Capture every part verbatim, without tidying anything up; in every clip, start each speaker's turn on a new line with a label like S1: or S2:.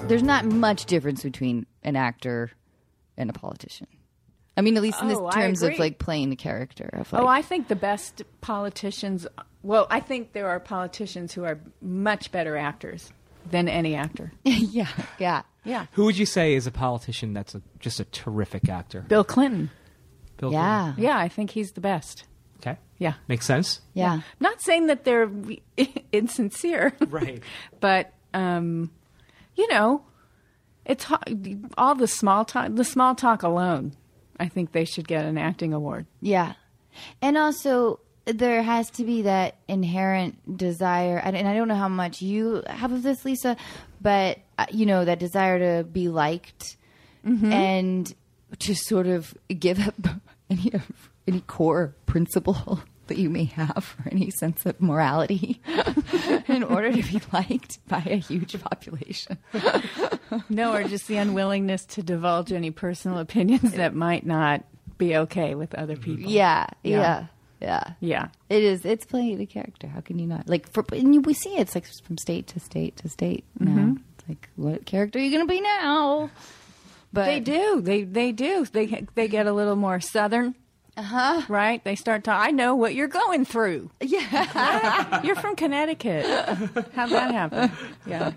S1: there's not much difference between an actor and a politician. I mean, at least in
S2: Oh,
S1: the
S2: I
S1: terms of
S2: agree.
S1: like playing the character. Of, like,
S2: Oh, I think the best politicians. Well, I think there are politicians who are much better actors than any actor.
S1: yeah, yeah.
S2: Yeah.
S3: Who would you say is a politician that's a, just a terrific actor?
S2: Bill Clinton.
S3: Bill
S1: Yeah.
S2: Yeah, I think he's the best.
S3: Clinton. Okay.
S2: Yeah.
S3: Makes sense.
S1: Yeah.
S2: I'm not saying that they're insincere.
S3: Right.
S2: But, um, you know, it's ho- all the small talk, the small talk alone. I think they should get an acting award.
S1: Yeah. And also, there has to be that inherent desire, and and I don't know how much you have of this, Lisa, but, uh, you know, that desire to be liked and to sort of give up any, any core principle that you may have or any sense of morality in order to be liked by a huge population.
S2: No, or just the unwillingness to divulge any personal opinions that might not be okay with other people.
S1: Yeah,
S2: Yeah.
S1: yeah, yeah.
S2: Yeah.
S1: It is. It's playing the character. How can you not? Like, for, and you, we see it. It's like from state to state to state now. It's like, what character are you going to be now? But
S2: They do. They they do. They they get a little more southern.
S1: Uh-huh.
S2: Right? They start to, I know what you're going through.
S1: Yeah.
S2: You're from Connecticut. How'd that happen? Yeah.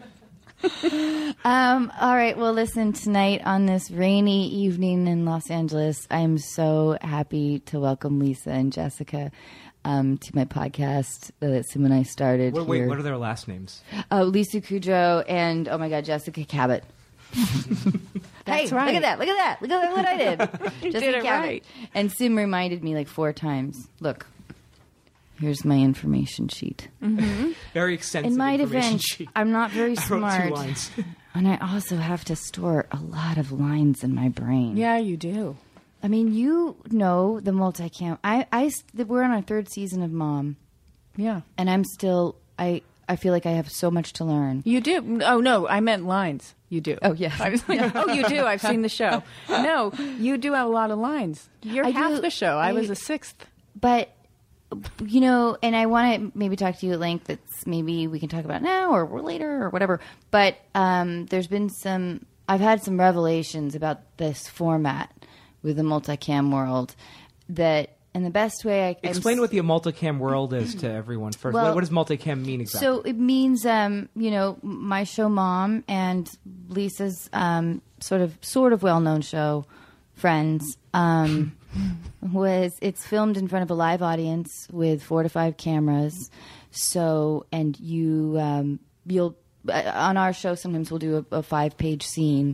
S1: Um, all right. Well, listen, tonight on this rainy evening in Los Angeles, I am so happy to welcome Lisa and Jessica um, to my podcast that Sim and I started
S3: Wait, wait,
S1: here.
S3: what are their last names?
S1: Uh, Lisa Kudrow and, oh my God, Jessica Cabot.
S2: That's
S1: hey,
S2: right.
S1: look at that. Look at that. Look at what I did.
S2: You
S1: Jessica
S2: did it
S1: Cabot.
S2: right.
S1: And Sim reminded me like four times. Look, here's my information sheet.
S3: Very extensive
S1: In my
S3: information
S1: defense,
S3: sheet.
S1: I'm not very
S3: I wrote
S1: smart.
S3: two lines.
S1: And I also have to store a lot of lines in my brain.
S2: Yeah, you do.
S1: I mean, you know the multicam. I, I, we're on our third season of Mom,
S2: Yeah.
S1: and I'm still, I, I feel like I have so much to learn.
S2: You do. Oh, no, I meant lines. You do.
S1: Oh, yeah.
S2: I was like, oh, you do. I've seen the show. No, you do have a lot of lines. You're
S1: I
S2: half
S1: do.
S2: the show. I,
S1: I-
S2: was a sixth.
S1: But, you know, and I want to maybe talk to you at length. That's maybe we can talk about now or later or whatever. But um, there's been some, I've had some revelations about this format with the multicam world that, and the best way I I'm
S3: Explain
S1: s-
S3: what the multicam world is to everyone first.
S1: Well,
S3: what, what does multicam mean exactly?
S1: So it means, um, you know, my show Mom and Lisa's um, sort of sort of well-known show, Friends, um, was it's filmed in front of a live audience with four to five cameras. So, and you, um, you'll uh, on our show sometimes we'll do a, a five-page scene.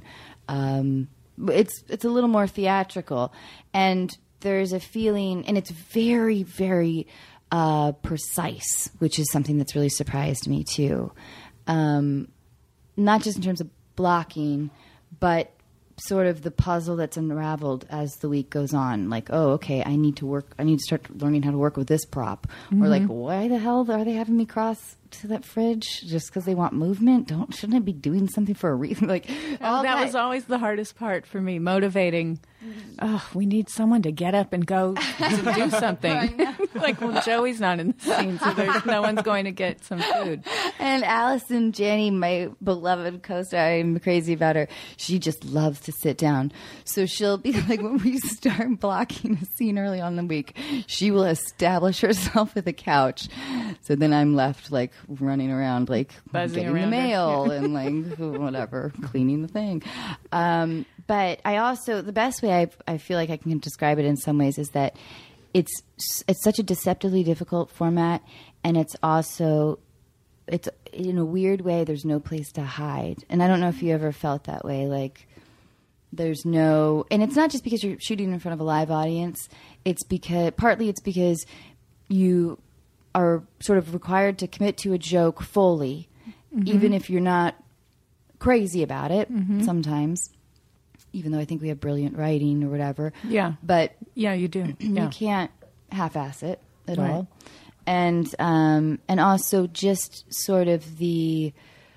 S1: Um, it's it's a little more theatrical, and there's a feeling, and it's very, very uh, precise, which is something that's really surprised me too. Um, not just in terms of blocking, but sort of the puzzle that's unraveled as the week goes on. Like, oh, okay, I need to work. I need to start learning how to work with this prop. Or like, why the hell are they having me cross to that fridge just because they want movement? Don't shouldn't I be doing something for a reason? Like, all
S2: that, was always the hardest part for me, motivating. Oh, we need someone to get up and go to do something. Like, well, Joey's not in the scene, so there's no one's going to get some food.
S1: And Allison Janney, my beloved co-star, I'm crazy about her. She just loves to sit down. So she'll be like, when we start blocking a scene early on in the week, she will establish herself at the couch. So then I'm left like running around, like
S2: Buzzing
S1: getting the
S2: around her.
S1: mail and like whatever, cleaning the thing. Um, but I also, the best way I, I feel like I can describe it in some ways is that it's it's such a deceptively difficult format, and it's also it's in a weird way there's no place to hide. And I don't know if you ever felt that way, like there's no, and it's not just because you're shooting in front of a live audience. It's because partly it's because you are sort of required to commit to a joke fully, even if you're not crazy about it sometimes, even though I think we have brilliant writing or whatever.
S2: Yeah.
S1: But
S2: Yeah, you do. Yeah.
S1: you can't half-ass it at
S2: Right.
S1: all. And um, and also just sort of the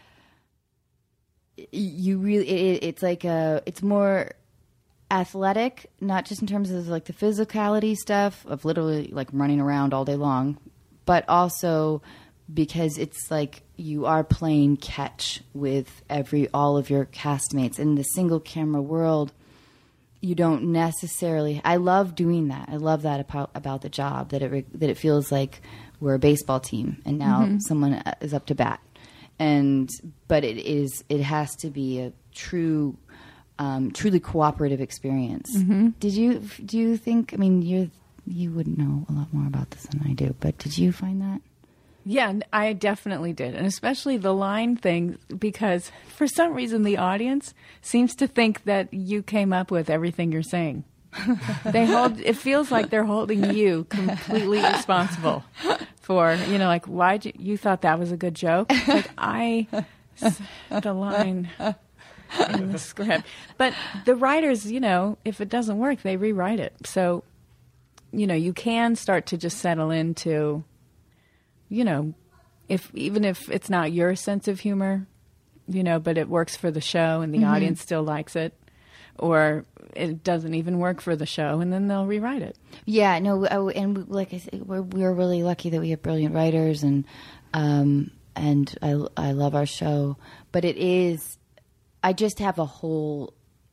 S1: you really it, it's like a it's more athletic, not just in terms of like the physicality stuff of literally like running around all day long, but also because it's like you are playing catch with every all of your castmates in the single camera world. You don't necessarily. I love doing that. I love that about, about the job, that it that it feels like we're a baseball team and now mm-hmm. someone is up to bat. And but it is it has to be a true, um, truly cooperative experience. Mm-hmm. Did you do you think? I mean, you you would know a lot more about this than I do, but did you find that?
S2: Yeah, I definitely did, and especially the line thing, because for some reason the audience seems to think that you came up with everything you're saying. They hold. It feels like they're holding you completely responsible for, you know, like, why you, you thought that was a good joke? It's like, I said a line in the script, but the writers, you know, if it doesn't work, they rewrite it. So, you know, you can start to just settle into, you know, if even if it's not your sense of humor, you know, but it works for the show and the mm-hmm. audience still likes it, or it doesn't even work for the show, and then they'll rewrite it.
S1: Yeah, no, and we, like I said, we're, we're really lucky that we have brilliant writers, and um, and I, I love our show, but it is, I just have a whole,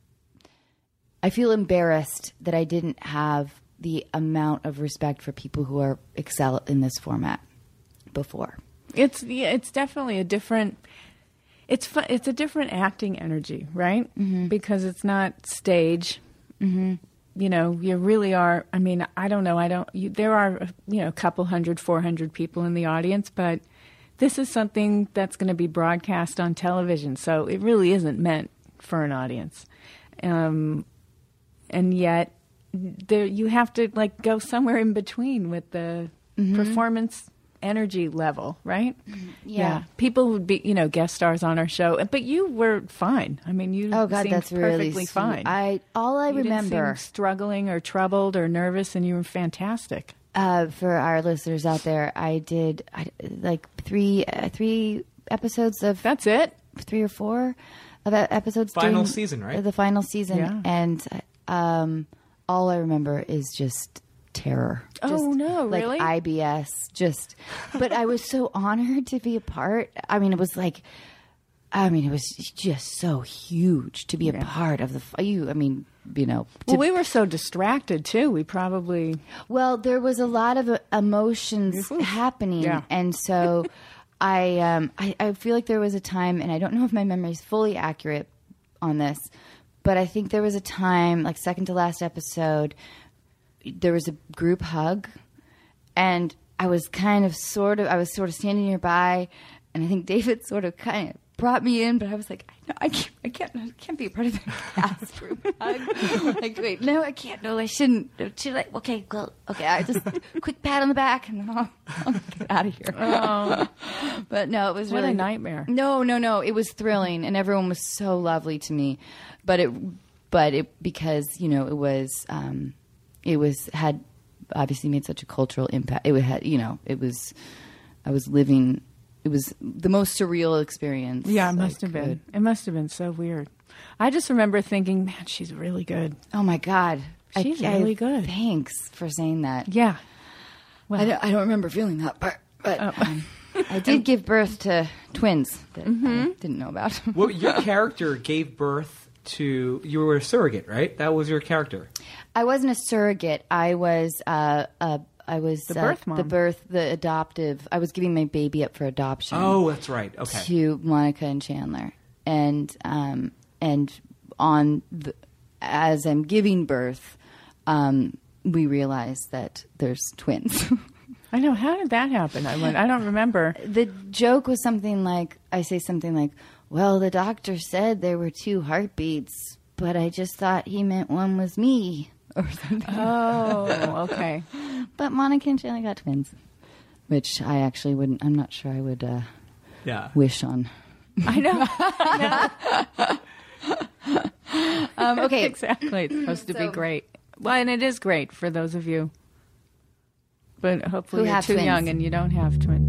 S1: I feel embarrassed that I didn't have the amount of respect for people who are excel in this format before.
S2: It's yeah, it's definitely a different. It's fun, it's a different acting energy, right? Mm-hmm. Because it's not stage. Mm-hmm. You know, you really are. I mean, I don't know. I don't. You, there are you know a couple hundred, four hundred people in the audience, but this is something that's going to be broadcast on television, so it really isn't meant for an audience. Um, and yet, there you have to like go somewhere in between with the mm-hmm. performance energy level, right?
S1: Yeah.
S2: yeah. People would be, you know, guest stars on our show, but you were fine. I mean, you
S1: oh, God,
S2: seemed
S1: that's
S2: perfectly
S1: really
S2: fine.
S1: I all I
S2: you
S1: remember
S2: didn't seem struggling or troubled or nervous, and you were fantastic.
S1: Uh, for our listeners out there, I did I, like three uh, three episodes of
S2: that's it,
S1: three or four of episodes.
S3: Final
S1: during
S3: season, right?
S1: The final season,
S2: yeah.
S1: and um, all I remember is just terror.
S2: Oh
S1: just,
S2: no,
S1: like
S2: really?
S1: I B S, just. But I was so honored to be a part. I mean, it was like, I mean, it was just so huge to be a yeah. part of the. You, I mean, you know. To,
S2: well, we were so distracted too. We probably.
S1: Well, there was a lot of emotions happening,
S2: yeah.
S1: and so I, um, I, I feel like there was a time, and I don't know if my memory is fully accurate on this, but I think there was a time, like second to last episode, there was a group hug, and I was kind of sort of, I was sort of standing nearby, and I think David sort of kind of brought me in, but I was like, no, I can't, I can't, I can't be a part of the cast group hug. Like, wait, no, I can't, no, I shouldn't. Should I? Okay, well, okay, I just quick pat on the back, and then I'll, I'll get out of here.
S2: Oh.
S1: But no, it was
S2: what
S1: really
S2: a nightmare.
S1: No, no, no, it was thrilling, and everyone was so lovely to me, but it, but it because you know it was. Um, It was had obviously made such a cultural impact. It had, you know, it was. I was living. It was the most surreal experience.
S2: Yeah, it must have been. It must have been so weird. I just remember thinking, man, she's really good.
S1: Oh my God,
S2: she's
S1: I,
S2: really
S1: I,
S2: good.
S1: Thanks for saying that.
S2: Yeah.
S1: Well, I don't, I don't remember feeling that part, but oh. um, I did give birth to twins that mm-hmm. I didn't know about.
S3: Well, your character gave birth to. You were a surrogate, right? That was your character.
S1: I wasn't a surrogate. I was uh, uh, I was
S2: the
S1: uh,
S2: birth mom.
S1: The birth, the adoptive. I was giving my baby up for adoption.
S3: Oh, that's right. Okay.
S1: To Monica and Chandler, and um, and on the, as I'm giving birth, um, we realized that there's twins.
S2: I know. How did that happen? I went, I don't remember.
S1: The joke was something like, I say something like, "Well, the doctor said there were two heartbeats, but I just thought he meant one was me." Or something.
S2: Oh, okay.
S1: But Monica and Chandler got twins, which I actually wouldn't. I'm not sure I would. Uh,
S3: yeah.
S1: Wish on.
S2: I know. I know.
S1: um, okay.
S2: Exactly. It's supposed to
S1: so,
S2: be great. Well, and it is great for those of you. But hopefully
S1: Who
S2: you're
S1: have
S2: too
S1: twins.
S2: young and you don't have twins.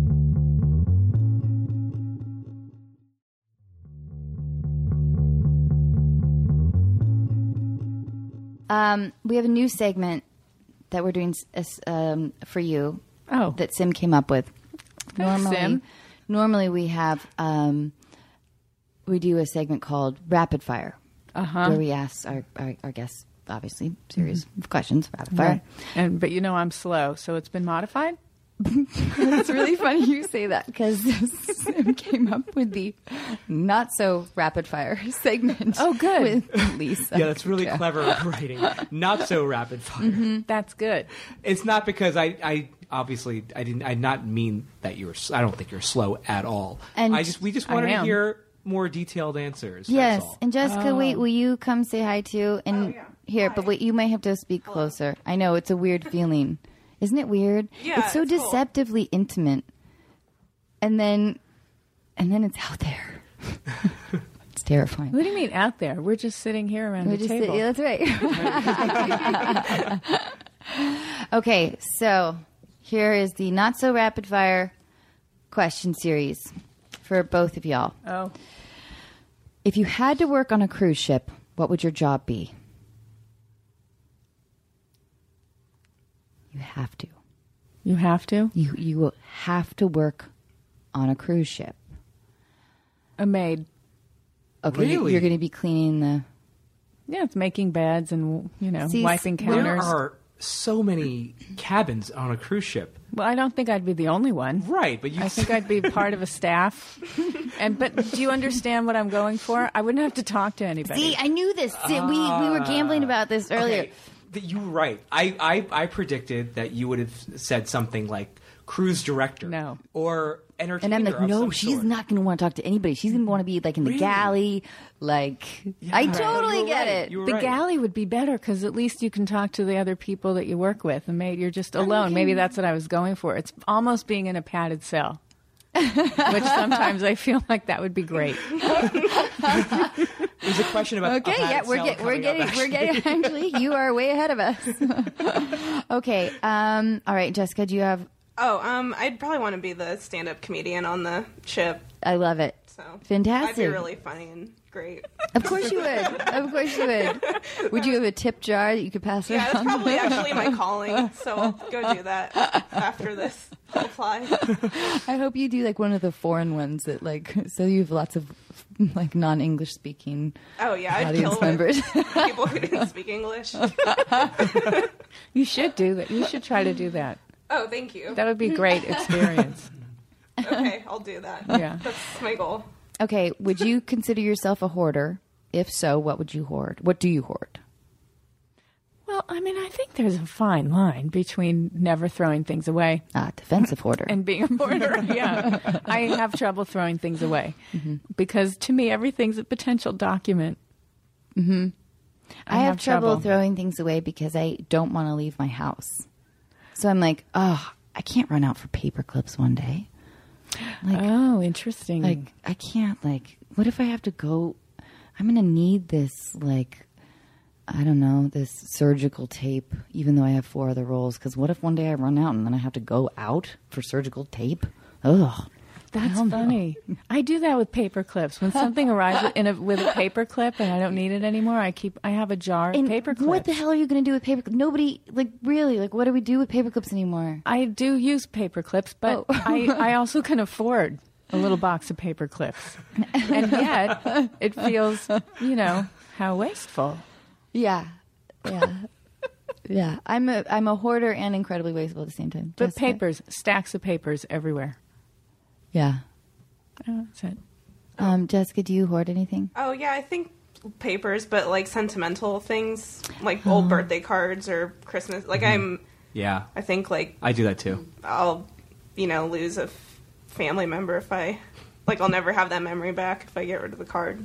S1: Um, we have a new segment that we're doing um, for you.
S2: Oh,
S1: that Sim came up with. normally,
S2: Sim.
S1: normally we have um, we do a segment called Rapid Fire,
S2: Uh-huh.
S1: where we ask our, our, our guests, obviously, series of questions, rapid fire.
S2: Right. And but you know I'm slow, so it's been modified.
S1: It's really funny you say that because Sim came up with the not so rapid fire segment.
S2: Oh, good.
S1: With Lisa.
S3: Yeah, that's really
S1: Yeah.
S3: clever writing. Not so rapid fire.
S1: Mm-hmm.
S2: That's good.
S3: It's not because I, I obviously I didn't I not mean that you're. I don't think you're slow at all.
S1: And
S3: I just we just
S2: I
S3: wanted to
S2: am.
S3: hear more detailed answers.
S1: Yes,
S3: That's all.
S1: and Jessica, wait, will you come say hi too? And
S4: yeah.
S1: here,
S4: Hi.
S1: but wait, you might have to speak closer. I know it's a weird feeling, isn't it? Weird.
S4: Yeah,
S1: it's so
S4: it's cool.
S1: deceptively intimate, and then, and then it's out there. It's terrifying.
S2: What do you mean out there? We're just sitting here around
S1: We
S2: the
S1: just
S2: table.
S1: yeah, that's right. Okay, so here is the not so rapid fire question series for both of y'all.
S2: Oh,
S1: If you had to work on a cruise ship, what would your job be? You have to.
S2: you have to?
S1: You you will have to work on a cruise ship.
S2: A maid.
S1: Okay, you-
S3: Really?
S1: you're going to be cleaning the.
S2: Yeah, it's making beds and, you know,
S1: See,
S2: wiping
S1: there
S3: There
S2: counters.
S3: are so many cabins on a cruise ship.
S2: Well, I don't think I'd be the only one.
S3: Right, but you
S2: I think I'd be part of a staff. And but do you understand what I'm going for? I wouldn't have to talk to anybody.
S1: See, I knew this. See, we we were gambling about this earlier.
S3: Okay, th- you were right. I, I, I predicted that you would have said something like cruise director.
S2: No.
S3: Or
S1: And
S3: entertainer.
S1: I'm like,
S3: of
S1: no,
S3: some
S1: she's
S3: sort.
S1: not going to want to talk to anybody. She's going to want to be like in the
S3: Really?
S1: galley. Like, I
S3: Yeah,
S1: totally
S3: you were
S1: get
S3: right.
S1: it.
S3: You were
S2: The
S3: right.
S2: galley would be better because at least you can talk to the other people that you work with, and maybe you're just alone. Maybe that's what I was going for. It's almost being in a padded cell, which sometimes I feel like that would be great.
S3: There's a question about
S1: Okay,
S3: a
S1: yeah,
S3: padded
S1: we're
S3: cell
S1: get, we're
S3: coming up,
S1: getting we're
S3: actually.
S1: getting actually you are way ahead of us. Okay, um, all right, Jessica, do you have?
S4: Oh, um, I'd probably want to be the stand-up comedian on the ship.
S1: I love it.
S4: So
S1: Fantastic.
S4: I'd be really funny and great.
S1: Of course you would. Of course you would. Would you have a tip jar that you could pass
S4: Yeah, that's
S1: around?
S4: probably actually my calling. So I'll go do that after this whole fly.
S1: I hope you do like one of the foreign ones that like so you have lots of like non-English speaking
S4: Oh yeah, I'd
S1: audience
S4: kill
S1: members.
S4: with people who didn't speak English.
S2: You should do that. You should try to do that.
S4: Oh, thank you.
S2: That would be a great experience.
S4: Okay, I'll do that.
S2: Yeah.
S4: That's my goal.
S1: Okay, would you consider yourself a hoarder? If so, what would you hoard? What do you hoard?
S2: Well, I mean, I think there's a fine line between never throwing things away
S1: Ah, defensive hoarder.
S2: and being a hoarder. Yeah. I have trouble throwing things away because to me, everything's a potential document.
S1: I,
S2: I
S1: have,
S2: have
S1: trouble,
S2: trouble.
S1: throwing things away because I don't want to leave my house. So I'm like, oh, I can't run out for paper clips one day. Like,
S2: Oh, interesting.
S1: like I can't. Like, what if I have to go? I'm gonna need this. Like, I don't know, this surgical tape. Even though I have four other rolls, because what if one day I run out and then I have to go out for surgical tape? Ugh.
S2: That's
S1: hell no.
S2: funny. I do that with paper clips. When something arrives with- in a, with a paper clip and I don't need it anymore, I keep. I have a jar of
S1: And
S2: paper clips.
S1: what the hell are you going to do with paper clips? Nobody, like, really, like, what do we do with paper clips anymore?
S2: I do use paper clips, but
S1: Oh.
S2: I, I also can afford a little box of paper clips. And yet, it feels, you know, how wasteful.
S1: Yeah, yeah, yeah. I'm a I'm a hoarder and incredibly wasteful at the same time.
S2: But
S1: Jessica?
S2: papers, stacks of papers everywhere.
S1: Yeah.
S2: Oh, that's it.
S1: Um, Jessica, do you hoard anything?
S4: Oh yeah, I think papers, but like sentimental things, like old birthday cards or Christmas. Like I'm,
S3: Yeah,
S4: I think like
S3: I do that too.
S4: I'll, you know, lose a f- family member if I, like I'll never have that memory back if I get rid of the card.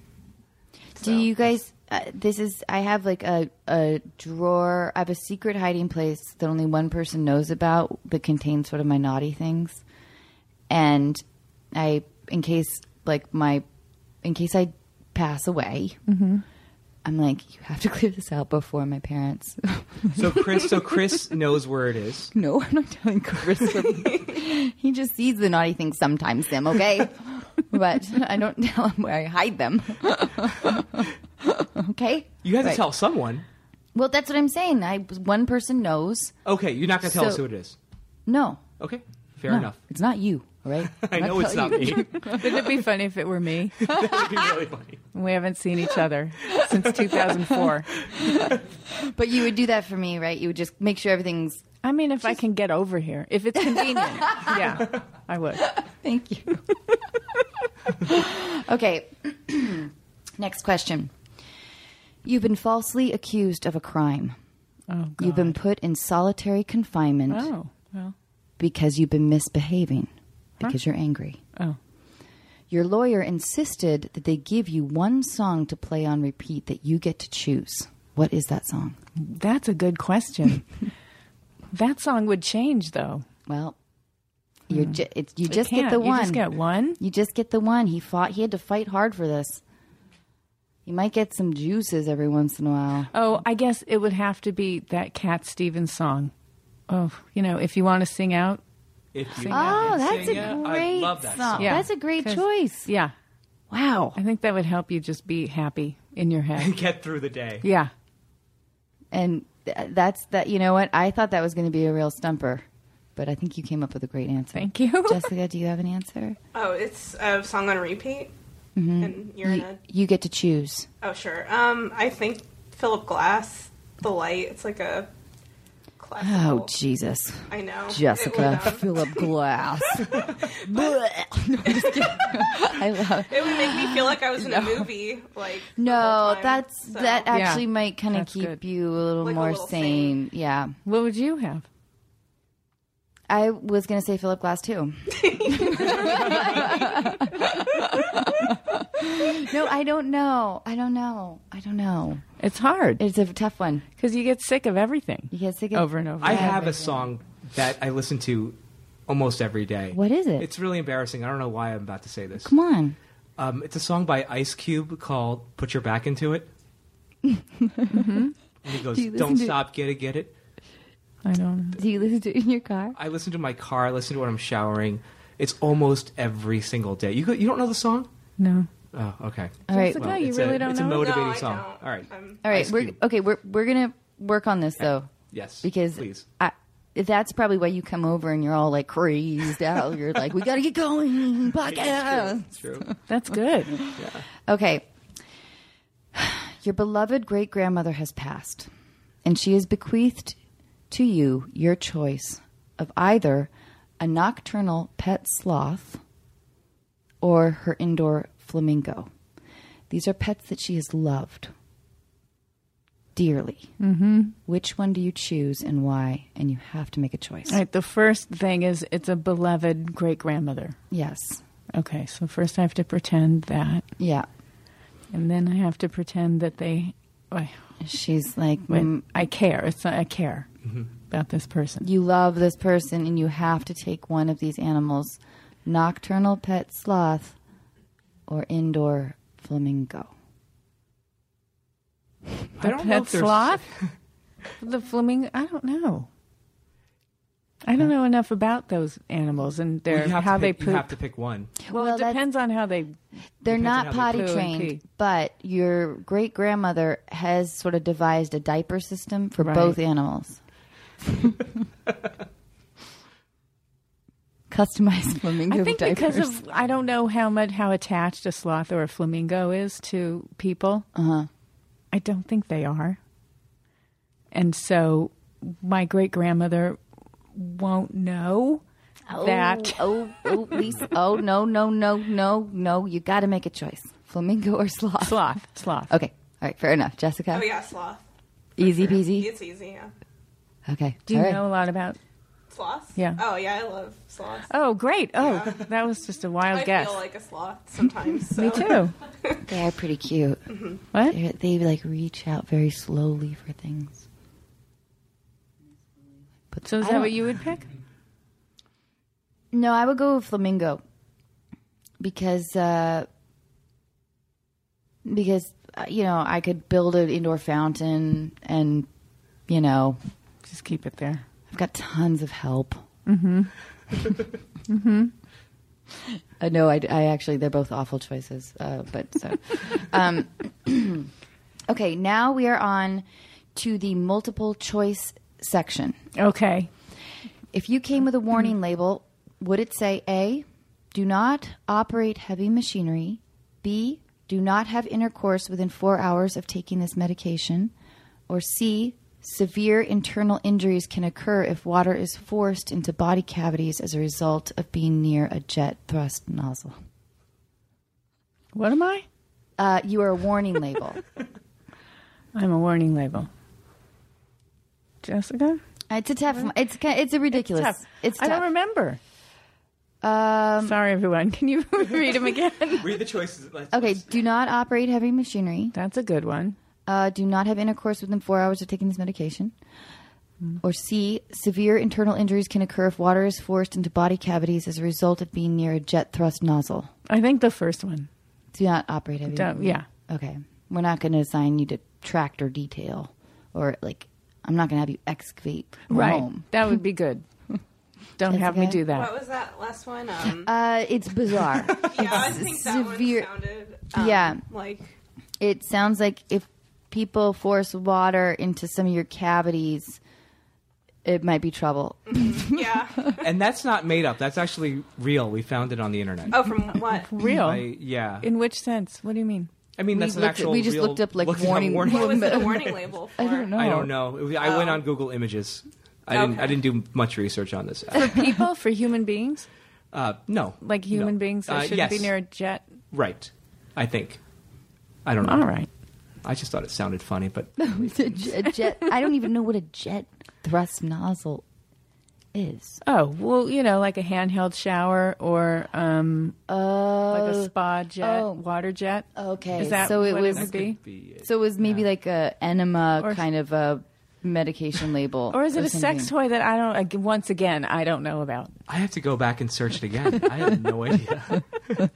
S1: Do you guys? Uh, this is. I have like a a drawer. I have a secret hiding place that only one person knows about that contains sort of my naughty things, and I, in case like my, in case I pass away, I'm like, you have to clear this out before my parents.
S3: So Chris, so Chris knows where it is.
S1: No, I'm not telling Chris. He just sees the naughty things sometimes, Sim, okay? But I don't tell him where I hide them. Okay?
S3: You have to
S1: Right.
S3: tell someone.
S1: Well, that's what I'm saying. I One person knows.
S3: Okay, you're not going to tell us
S1: So-
S3: who it is.
S1: No.
S3: Okay, Fair
S1: No,
S3: enough.
S1: It's not you, all right?
S3: I
S1: I'm
S3: know it's not
S1: telling you.
S3: me.
S2: Wouldn't it be funny if it were me?
S3: That'd be really funny.
S2: We haven't seen each other since two thousand four.
S1: But you would do that for me, right? You would just make sure everything's...
S2: I mean, if I can get over here, if it's convenient, yeah, I would.
S1: Thank you. Okay. Next question. You've been falsely accused of a crime.
S2: Oh, God.
S1: You've been put in solitary confinement
S2: Oh, well,
S1: because you've been misbehaving, because you're angry.
S2: oh.
S1: Your lawyer insisted that they give you one song to play on repeat that you get to choose. What is that song?
S2: That's a good question. That song would change, though.
S1: Well, you're ju- it's, you
S2: It
S1: just get
S2: can't.
S1: the
S2: You
S1: one.
S2: just get one?
S1: You just get the one. He fought. He had to fight hard for this. You might get some juices every once in a while.
S2: Oh, I guess it would have to be that Cat Stevens song. Oh, you know, if you want to sing out.
S3: If you
S1: Oh,
S3: can
S1: that's
S3: sing
S1: a
S3: it,
S1: great
S3: I love that
S1: song.
S3: song.
S2: Yeah.
S1: That's a great
S2: 'Cause-
S1: choice.
S2: Yeah.
S1: Wow.
S2: I think that would help you just be happy in your head.
S3: Get through the day.
S2: Yeah.
S1: And th- that's that. You know what? I thought that was going to be a real stumper, but I think you came up with a great answer.
S2: Thank you.
S1: Jessica, do you have an answer?
S4: Oh, it's a song on repeat, and you're in
S1: You,
S4: a.
S1: you get to choose.
S4: Oh, sure. Um, I think Philip Glass, "The Light." It's like a classical.
S1: Oh, Jesus.
S4: I know.
S1: Jessica
S4: It would, um,
S1: Philip Glass. Blech. No, I'm just kidding. I love
S4: it would make me feel like I was in a movie. Like the
S1: No,
S4: whole time,
S1: that's
S4: so.
S1: that actually might kind of
S2: That's
S1: keep
S2: good.
S1: you a little
S4: Like a
S1: more
S4: little
S1: sane. Yeah.
S2: What would you have?
S1: I was going to say Philip Glass too. No, I don't know. I don't know. I don't know.
S2: It's hard
S1: It's a tough one.
S2: because you get sick of everything
S1: You get sick of
S2: over and over.
S3: I
S2: again.
S3: have a song that I listen to almost every day.
S1: What is it?
S3: It's really embarrassing. I don't know why I'm about to say this.
S1: Come on.
S3: Um, it's a song by Ice Cube called "Put Your Back Into It." And he goes,
S1: Do you listen
S3: "Don't
S1: to-
S3: stop, get it, get it."
S2: I don't know.
S1: Do you listen to it in your car?
S3: I listen to my car. I listen to it when I'm showering. It's almost every single day. You go- you don't know the song?
S2: No.
S3: Oh, okay.
S1: All right.
S2: Jessica,
S3: Well,
S2: you
S3: it's
S2: really
S3: a,
S2: don't
S3: it's
S2: know?
S3: a
S2: No,
S3: motivating
S4: no, I
S3: song.
S4: don't.
S3: All right.
S4: I'm-
S1: All right.
S3: Ice
S1: We're
S3: Cube.
S1: okay. We're we're gonna work on this though,
S3: Yes.
S1: because
S3: please.
S1: I, that's probably why you come over and you're all like crazed out. You're like, we got to get going, podcast.
S3: It's true.
S2: That's good.
S1: Okay. Your beloved great grandmother has passed, and she has bequeathed to you your choice of either a nocturnal pet sloth or her indoor flamingo. These are pets that she has loved dearly. Mm-hmm. Which one do you choose and why? And you have to make a choice.
S2: All right. The first thing is it's a beloved great grandmother.
S1: Yes.
S2: Okay. So first I have to pretend that,
S1: Yeah.
S2: and then I have to pretend that they. Wait,
S1: She's like,
S2: when
S1: mm,
S2: I care. It's not I care about this person.
S1: you love this person and you have to take one of these animals, nocturnal pet sloth or indoor flamingo.
S3: I don't know
S2: Pet
S3: if there's
S2: sloth? The flamingo? I don't know. I don't know enough about those animals and
S3: Well,
S2: their
S3: you have
S2: how
S3: to
S2: they
S3: pick, you
S2: poop.
S3: have to pick one.
S2: Well,
S1: Well,
S2: it
S1: that's-
S2: depends on how they.
S1: They're
S3: Depends
S1: not
S3: on how
S1: potty
S2: they poo and
S1: trained,
S2: pee.
S1: but your great grandmother has sort of devised a diaper system for
S2: Right.
S1: both animals. Customized flamingo
S2: I think
S1: diapers.
S2: because of I don't know how much how attached a sloth or a flamingo is to people.
S1: uh-huh.
S2: I don't think they are, and so my great grandmother won't know
S1: Oh,
S2: that.
S1: oh, oh, Lisa. Oh, no, no, no, no, no. You got to make a choice. Flamingo or sloth?
S2: Sloth, sloth.
S1: Okay. All right. Fair enough. Jessica?
S4: Oh yeah, sloth.
S1: Easy
S4: Sure.
S1: peasy?
S4: It's easy. Yeah.
S1: Okay.
S2: Do you
S1: All right.
S2: know a lot about?
S4: Sloths?
S2: Yeah.
S4: Oh yeah, I love sloths.
S2: Oh, great! Oh, that was just a wild
S4: I
S2: guess.
S4: feel like a sloth sometimes. So.
S2: Me too.
S1: They are pretty cute.
S2: What?
S1: They're, they like reach out very slowly for things. But
S2: So is
S1: I
S2: that
S1: don't-
S2: what you would pick?
S1: No, I would go with flamingo because uh, because uh, you know I could build an indoor fountain, and you know
S2: Just keep it there.
S1: I've got tons of help. Mm-hmm. mm-hmm. Uh, no, I, I actually they're both awful choices. Uh, but so um, okay, now we are on to the multiple choice section.
S2: Okay.
S1: If you came with a warning label, would it say A, do not operate heavy machinery, B, do not have intercourse within four hours of taking this medication, or C, severe internal injuries can occur if water is forced into body cavities as a result of being near a jet thrust nozzle?
S2: What am I?
S1: Uh, you are a warning label.
S2: I'm a warning label. Jessica?
S1: It's a tough. It's ki- it's a ridiculous.
S2: It's tough.
S1: It's
S2: I
S1: tough.
S2: don't remember.
S1: Um,
S2: Sorry, everyone. Can you read them again?
S3: Read the choices. Let's-
S1: okay. Do not operate heavy machinery.
S2: That's a good one.
S1: Uh, do not have intercourse within four hours of taking this medication. Or C, severe internal injuries can occur if water is forced into body cavities as a result of being near a jet thrust nozzle.
S2: I think the first one.
S1: Do not operate heavy
S2: Don't-
S1: machinery.
S2: yeah.
S1: Okay. We're not going to assign you to tractor detail, or like I'm not going to have you excavate a
S2: Right.
S1: home.
S2: That would be good. Don't have me
S1: Jessica?
S2: do that.
S4: What was that last one? Um,
S1: Uh, it's bizarre.
S4: yeah, I think that
S1: severe-
S4: one sounded um,
S1: Yeah.
S4: like
S1: It sounds like if people force water into some of your cavities, it might be trouble.
S4: yeah.
S3: And that's not made up. That's actually real. We found it on the internet.
S4: Oh, from what?
S2: Real?
S3: I, yeah.
S2: In which sense? What do you mean?
S3: I mean,
S1: We
S3: that's an
S1: looked at-
S3: actual.
S1: we just
S3: real-
S1: looked up, like,
S3: looking
S1: warning-
S3: warning.
S4: What was the warning label for?
S1: I don't know.
S3: I don't know. It was- I went
S4: Oh.
S3: on Google Images. I didn't.
S4: Okay.
S3: I didn't do much research on this.
S2: For people? For human beings?
S3: Uh, no.
S2: Like human
S3: No.
S2: beings that
S3: Uh,
S2: shouldn't
S3: yes.
S2: be near a jet?
S3: Right. I think. I don't know.
S2: All right.
S3: I just thought it sounded funny, but
S1: It's a j- a jet. I don't even know what a jet thrust nozzle is.
S2: Oh, well, you know, like a handheld shower or um,
S1: Uh,
S2: like a spa jet,
S1: oh.
S2: water jet.
S1: Okay,
S2: Is that
S1: so it
S2: what
S1: was-
S2: it would be?
S3: be
S1: So it was maybe
S3: Yeah.
S1: like a enema
S2: Or-
S1: kind of a medication label,
S2: Or is it a
S1: something.
S2: sex toy that I don't, ag- once again, I don't know about?
S3: I have to go back and search it again. I have no idea.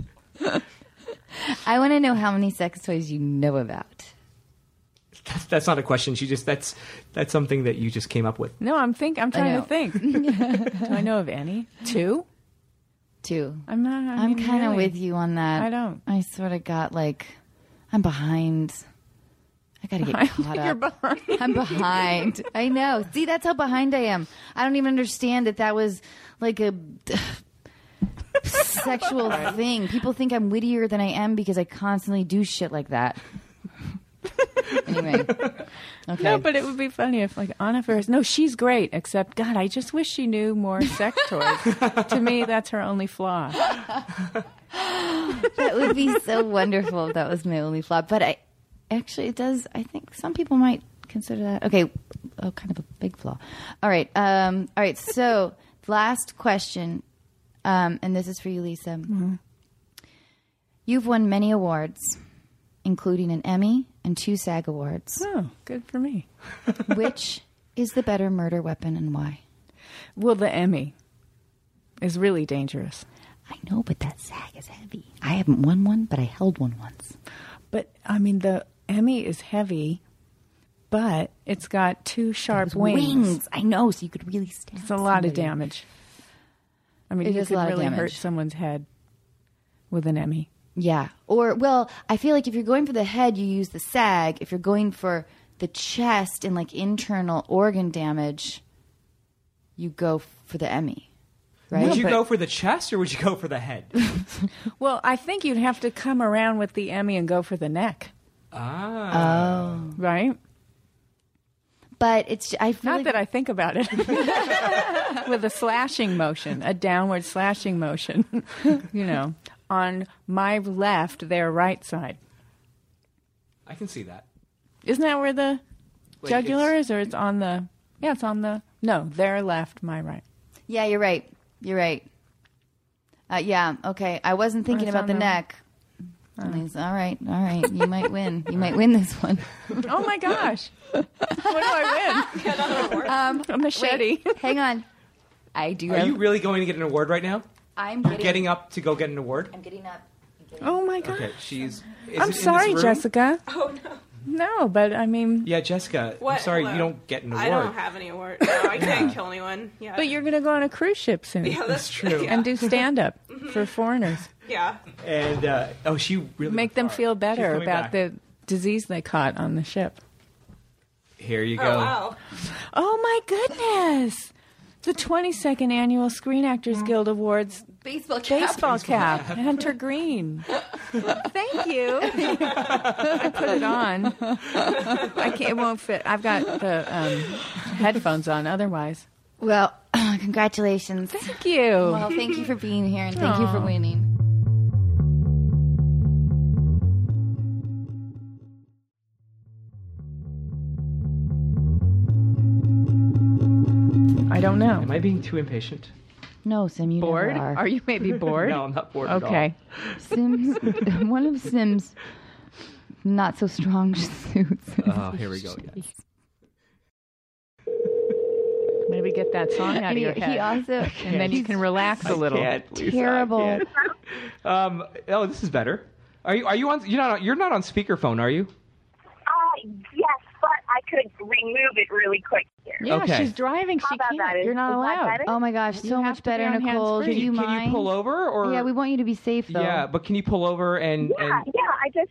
S1: I want to know how many sex toys you know about.
S3: That's, that's not a question. She just that's that's something that you just came up with.
S2: No, I'm think I'm trying
S1: know.
S2: to think. Do I know of any? Two?
S1: Too.
S2: I'm not. I
S1: I'm
S2: mean,
S1: kind of
S2: really.
S1: with you on that.
S2: I don't.
S1: I sort of got like, I'm behind. I got to get caught
S2: You're
S1: up.
S2: behind.
S1: I'm behind. I know. See, that's how behind I am. I don't even understand that that was like a sexual thing. People think I'm wittier than I am because I constantly do shit like that. Anyway. Okay.
S2: No, but it would be funny if, like, Anna Faris. No, she's great. Except, God, I just wish she knew more sex toys. To me, that's her only flaw.
S1: That would be so wonderful if that was my only flaw. But I actually, it does. I think some people might consider that. Okay. Oh, kind of a big flaw. All right. Um, all right. So, last question. Um, and this is for you, Lisa.
S2: Mm-hmm.
S1: You've won many awards, including an Emmy and two SAG Awards.
S2: Oh, good for me.
S1: Which is the better murder weapon and why?
S2: Well, the Emmy is really dangerous.
S1: I know, but that SAG is heavy. I haven't won one, but I held one once.
S2: But, I mean, the Emmy is heavy, but it's got two sharp
S1: Those
S2: wings.
S1: I know, so you could really stab
S2: It's a lot of
S1: somebody.
S2: damage. I mean,
S1: It
S2: you
S1: is a
S2: could
S1: lot of
S2: really hurt
S1: damage.
S2: someone's head with an Emmy.
S1: Yeah. Or, well, I feel like if you're going for the head, you use the SAG. If you're going for the chest and like internal organ damage, you go for the Emmy. Right?
S3: Would you
S2: but-
S3: go for the chest or would you go for the head?
S2: Well, I think you'd have to come around with the Emmy and go for the neck,
S3: ah.
S1: Oh.
S2: right?
S1: But it's, I feel
S2: Not
S1: like,
S2: that I think about it. With a slashing motion, a downward slashing motion, you know, on my left, their right side.
S3: I can see that.
S2: Isn't that where the
S3: Like,
S2: jugular
S3: it's-
S2: is, or it's on the? Yeah, it's on the. No, their left, my right.
S1: yeah, you're right. You're right. Uh, yeah, okay. I wasn't thinking
S2: It's
S1: about
S2: on
S1: the
S2: the-
S1: neck. And he's, all right, all right. You might win. You might win this one.
S2: Oh my gosh! What do I win? Um, a machete.
S1: Wait, hang on. I do
S3: Are
S1: have.
S3: you really going to get an award right now?
S1: I'm
S3: You're
S1: getting,
S3: getting up to go get an award?
S1: I'm getting up. I'm getting
S2: Oh my gosh!
S3: Okay, she's. Is
S2: I'm
S3: it in
S2: sorry,
S3: this room?
S2: Jessica.
S4: Oh no.
S2: No, but I mean,
S3: Yeah, Jessica. I'm
S4: What?
S3: sorry,
S4: Hello.
S3: you don't get an award.
S4: I don't have any award. No, I can't kill anyone. Yeah.
S2: but you're going to go on a cruise ship soon
S4: Yeah,
S3: That's true.
S4: Yeah.
S2: and do stand up for foreigners.
S4: yeah.
S3: And uh, oh, she really
S2: Make
S3: went
S2: them
S3: far.
S2: feel
S3: She's
S2: better
S3: coming
S2: about
S3: back.
S2: the disease they caught on the ship.
S3: Here you go.
S4: Oh wow.
S2: Oh my goodness! The twenty-second Annual Screen Actors Guild Awards
S1: Baseball cap.
S2: baseball cap. Hunter Green. Thank you. I put it on. I can't, it won't fit. I've got the um, headphones on otherwise.
S1: Well, congratulations.
S2: Thank you.
S1: Well, thank you for being here, and thank you for
S2: Aw.
S1: winning.
S2: I don't know.
S3: Am I being too impatient?
S1: No, Sim, you
S2: Bored?
S1: never are.
S2: Are you maybe bored?
S3: No, I'm not bored at all.
S2: Okay.
S1: Sim's one of Sim's not so strong suits.
S3: Oh, here we go. Yes.
S2: Maybe get that song out of
S1: he,
S2: your head.
S1: he also
S2: and then you can relax a little.
S3: I can't, Lisa, I
S1: terrible.
S3: can't. Um, oh, this is better. Are you? Are you on? You're not. You're not on speakerphone, are you?
S5: Uh, yes, but I could remove it really quick here.
S2: Yeah,
S3: Okay.
S2: she's driving.
S5: How
S2: She
S5: about
S2: can't.
S5: that? Is-
S2: You're not
S5: is that
S2: allowed.
S5: better?
S1: Oh my gosh,
S2: You
S1: so
S2: have
S1: much
S2: to be
S1: better,
S2: on
S1: Nicole.
S2: hands-free.
S1: Do you
S3: can
S1: mind?
S3: you pull over or?
S1: Yeah, we want you to be safe though.
S3: Yeah, but can you pull over and?
S5: Yeah,
S3: and
S5: yeah. I just,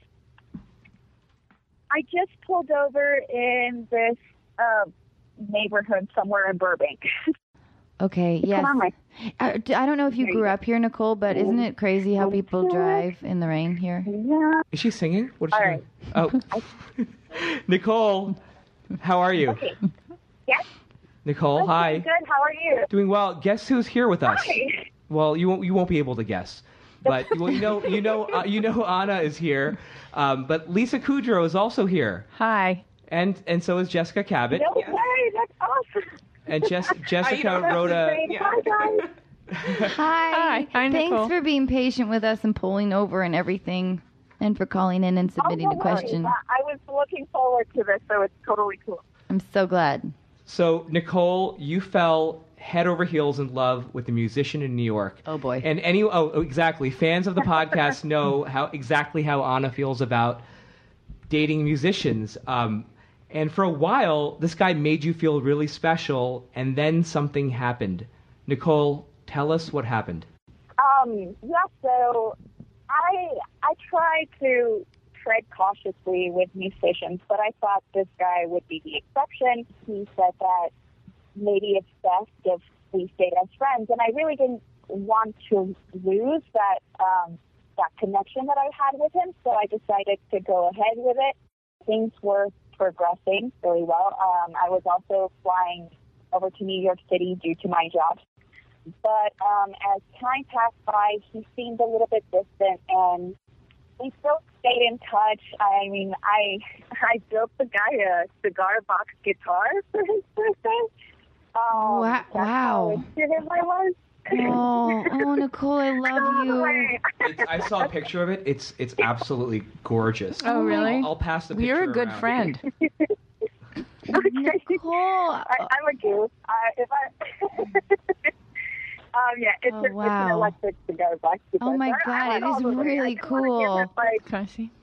S5: I just pulled over in this uh, neighborhood somewhere in Burbank.
S1: Okay. Yes.
S5: Come on, my.
S1: I, I don't know if you
S5: There you
S1: grew
S5: go.
S1: up here, Nicole, but isn't it crazy how people drive in the rain here?
S5: Yeah.
S3: is she singing? What is she
S5: All
S3: doing? Oh, Nicole, how are you?
S5: Okay. Yes.
S3: Nicole,
S5: I'm
S3: hi.
S5: doing Good. How are you?
S3: Doing well. Guess who's here with us?
S5: Hi.
S3: Well, you won't. You won't be able to guess, but well, you know, you know, uh, you know, Anna is here, um, but Lisa Kudrow is also here,
S2: Hi.
S3: and and so is Jessica Cabot,
S5: No way. That's awesome.
S3: and Jess,
S4: you
S3: Jessica
S4: don't have to
S3: wrote a.
S5: Great. Hi, guys.
S1: Hi.
S2: Hi. Hi,
S1: Thanks
S2: Nicole.
S1: for being patient with us and pulling over and everything, and for calling in and submitting
S5: oh,
S1: the
S5: no worries.
S1: question.
S5: I I was looking forward to this, so it's totally cool.
S1: I'm so glad.
S3: So Nicole, you fell head over heels in love with a musician in New York.
S1: Oh, boy.
S3: And any oh oh, exactly fans of the podcast know how exactly how Anna feels about dating musicians. Um, and for a while, this guy made you feel really special, and then something happened. Nicole, tell us what happened.
S5: Um, yeah, so I I try to tread cautiously with musicians, but I thought this guy would be the exception. He said that maybe it's best if we stayed as friends, and I really didn't want to lose that um, that connection that I had with him, so I decided to go ahead with it. Things were progressing really well. Um, I was also flying over to New York City due to my job. But um, as time passed by, he seemed a little bit distant, and we still stayed in touch. I mean, I I built the guy a cigar box guitar for his birthday. Um,
S1: Wow-
S5: that's
S1: wow.
S5: how into him I was.
S1: Oh, oh, Nicole, I love you.
S3: It's, I saw a picture of it. It's it's absolutely gorgeous.
S2: Oh, really?
S3: I'll, I'll pass the picture
S2: You're a good
S3: around.
S2: friend.
S1: Nicole.
S5: I, I'm a goof. I, if I, um, yeah, it's,
S1: Oh,
S5: a, it's
S1: wow.
S5: an electric cigar box guitar.
S1: Oh, my
S5: So I- I
S1: God,
S5: went
S1: it
S5: all
S1: is
S5: the way.
S1: really
S5: I just wanna give
S1: cool.
S5: it, like,
S2: Can I see?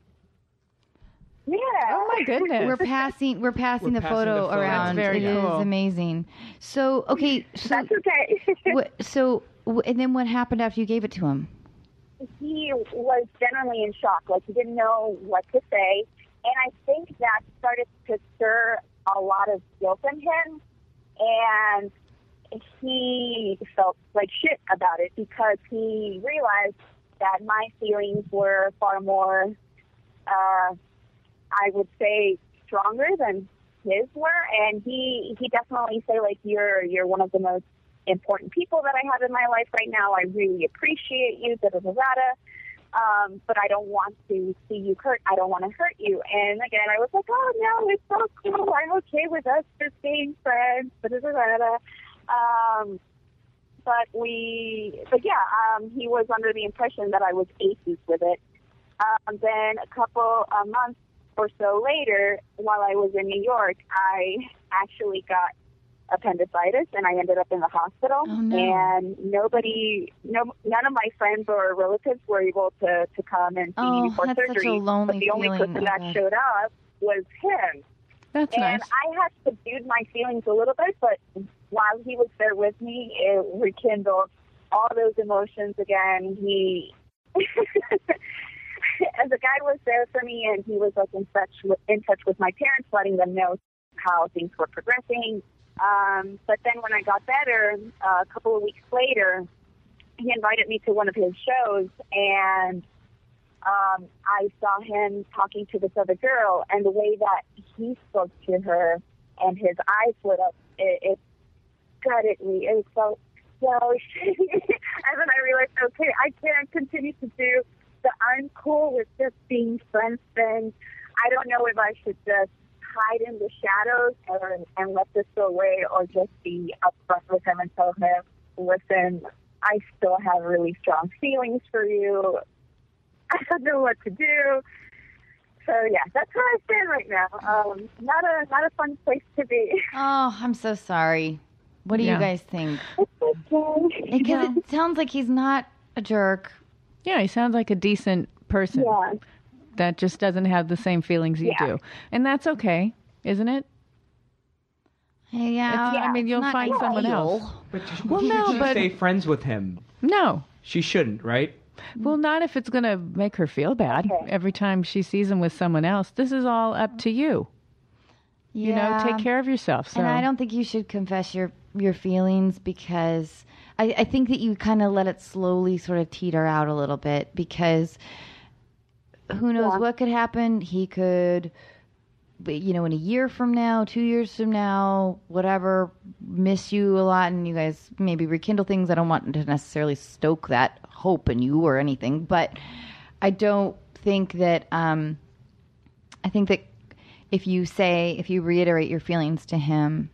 S5: yeah.
S2: Oh, my goodness.
S1: We're passing. We're passing
S3: We're
S1: the
S3: passing
S1: photo
S3: the photo.
S1: around.
S2: That's very
S1: It is
S2: cool.
S1: amazing. So, okay. So,
S5: That's okay.
S1: what, so, wh- and then what happened after you gave it to him?
S5: He was generally in shock. Like, he didn't know what to say. And I think that started to stir a lot of guilt in him. And he felt like shit about it because he realized that my feelings were far more, uh, I would say, stronger than his were. And he, he definitely said, like, you're, you're one of the most important people that I have in my life right now. I really appreciate you, da da da da. Um, but I don't want to see you hurt. I don't want to hurt you. And again, I was like, oh no, it's so cool. I'm okay with us just being friends. Da da da da da. Um, but we, but yeah, um, he was under the impression that I was aces with it. Um, then a couple of months or so later, while I was in New York, I actually got appendicitis, and I ended up in the hospital.
S1: Oh, no.
S5: And nobody, no, none of my friends or relatives were able to, to come and see
S1: Oh,
S5: me before
S1: that's such
S5: surgery.
S1: a lonely
S5: but the only
S1: feeling.
S5: person
S1: Oh,
S5: that
S1: God.
S5: showed up was him.
S2: That's
S5: And
S2: nice.
S5: I had subdued my feelings a little bit, but while he was there with me, it rekindled all those emotions again. He, as a guy was there for me, and he was like in touch with, in touch with my parents, letting them know how things were progressing. Um, but then when I got better, uh, a couple of weeks later, he invited me to one of his shows, and um, I saw him talking to this other girl, and the way that he spoke to her and his eyes lit up, it, it gutted me. It felt so shitty. And then I realized, okay, I can't continue to do the I'm cool with just being friends thing. I don't know if I should just hide in the shadows and, and let this go away, or just be upfront with him and tell him, listen, I still have really strong feelings for you. I don't know what to do. So yeah, that's where I stand right now. Um, not a not a fun place to be.
S1: Oh, I'm so sorry. What do
S2: Yeah.
S1: you guys think?
S5: It's okay.
S1: Because it sounds like he's not a jerk.
S2: Yeah, he sounds like a decent person
S5: Yeah.
S2: that just doesn't have the same feelings you
S5: Yeah.
S2: do. And that's okay, isn't it?
S1: Yeah,
S2: It's- I mean, you'll
S1: not
S2: find someone
S1: ideal.
S2: else.
S3: But should
S2: Well, no,
S3: she
S2: but-
S3: stay friends with him?
S2: No.
S3: She shouldn't, right?
S2: Well, not if it's going to make her feel bad
S5: Okay.
S2: every time she sees him with someone else. This is all up to you. You know,
S1: Yeah.
S2: take care of yourself. So
S1: And I don't think you should confess your your feelings, because I, I think that you kind of let it slowly sort of teeter out a little bit, because who knows
S5: Yeah.
S1: what could happen. He could, but, you know, in a year from now, two years from now, whatever, miss you a lot, and you guys maybe rekindle things. I don't want to necessarily stoke that hope in you or anything, but I don't think that, um, I think that if you say, if you reiterate your feelings to him,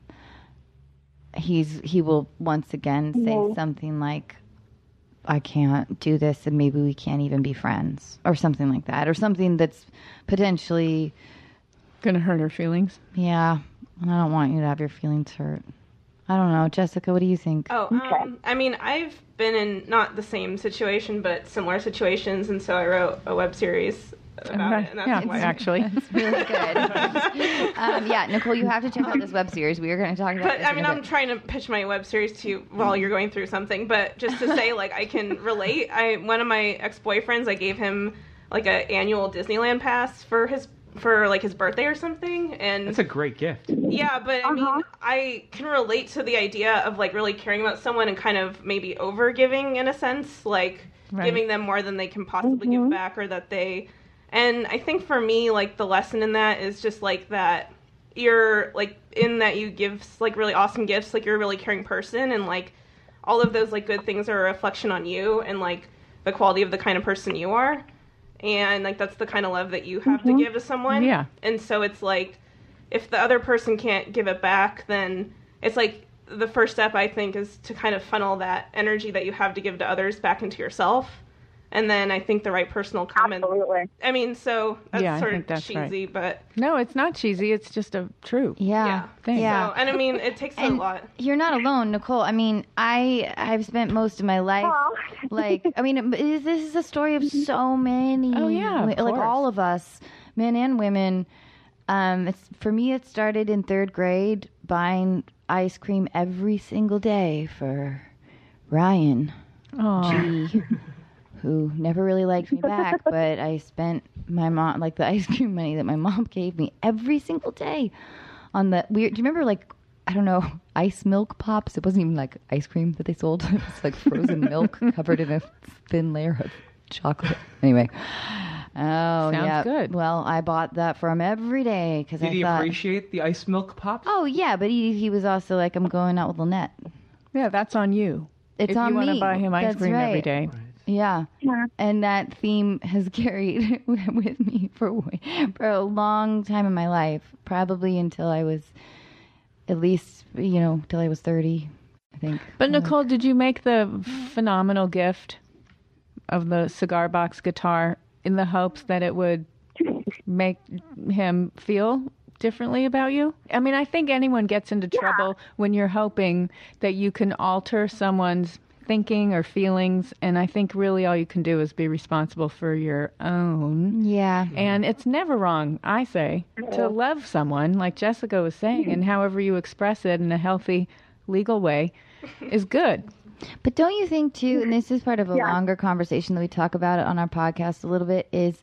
S1: he's, he will once again say
S5: Mhm.
S1: something like, I can't do this, and maybe we can't even be friends, or something like that, or something that's potentially,
S2: going to hurt her feelings.
S1: yeah, and I don't want you to have your feelings hurt. I don't know. Jessica, what do you think?
S4: Oh, um, I mean, I've been in not the same situation, but similar situations, and so I wrote a web series about it, and that's
S2: yeah,
S4: why.
S2: actually.
S1: It's really good. um, yeah, Nicole, you have to check out this web series. We are going to talk about
S4: But
S1: this
S4: I
S1: in
S4: mean,
S1: a
S4: I'm
S1: bit.
S4: trying to pitch my web series to you while you're going through something. But just to say, like, I can relate. I one of my ex-boyfriends, I gave him like an annual Disneyland pass for his for like his birthday or something, and
S3: That's a great gift.
S4: yeah, but I mean,
S5: Uh-huh.
S4: I can relate to the idea of like really caring about someone and kind of maybe over giving in a sense, like
S2: Right.
S4: giving them more than they can possibly give back, or that they. And I think for me, like the lesson in that is just like that you're like in that you give like really awesome gifts, like you're a really caring person, and like all of those like good things are a reflection on you and like the quality of the kind of person you are. And like that's the kind of love that you have to give to someone.
S2: Yeah.
S4: And so it's like if the other person can't give it back, then it's like the first step, I think, is to kind of funnel that energy that you have to give to others back into yourself. And then I think the right person will come. And
S5: Absolutely.
S4: I mean, so that's
S2: Yeah, I
S4: sort
S2: think
S4: of
S2: that's
S4: cheesy, but
S2: No, it's not cheesy. It's just a true.
S1: Yeah.
S4: yeah.
S2: Thing.
S1: Yeah.
S4: So, and I mean, it takes a
S1: And
S4: lot.
S1: you're not alone, Nicole. I mean, I I've spent most of my life,
S5: Oh.
S1: like, I mean, it, it- this is a story of so many.
S2: Oh, yeah, of
S1: wa- like
S2: course.
S1: all of us, men and women. Um, it's for me. It started in third grade, buying ice cream every single day for Ryan,
S2: Oh,
S1: G, who never really liked me back, but I spent my mom, like the ice cream money that my mom gave me every single day on the weird. Do you remember, like, I don't know, ice milk pops? It wasn't even like ice cream that they sold. It was like frozen milk covered in a thin layer of chocolate. Anyway. Oh,
S2: Sounds
S1: yeah.
S2: good.
S1: Well, I bought that for him every day because
S3: Did
S1: I
S3: he
S1: thought,
S3: appreciate the ice milk pops?
S1: oh yeah, but he he was also like, I'm going out with Lynette.
S2: yeah, that's on you.
S1: It's
S2: if
S1: on
S2: you want
S1: me.
S2: to buy him ice
S1: That's
S2: cream every
S1: right.
S2: day.
S1: Yeah.
S5: Yeah.
S1: And that theme has carried with me for way- for a long time in my life, probably until I was at least, you know, till I was thirty, I think.
S2: But Nicole, did you make the phenomenal gift of the cigar box guitar in the hopes that it would make him feel differently about you? I mean, I think anyone gets into trouble when you're hoping that you can alter someone's thinking or feelings, and I think really all you can do is be responsible for your own.
S1: Yeah.
S2: And it's never wrong, I say, to love someone, like Jessica was saying, and however you express it in a healthy, legal way is good.
S1: But don't you think too, and this is part of a
S5: Yeah.
S1: longer conversation that we talk about it on our podcast a little bit, is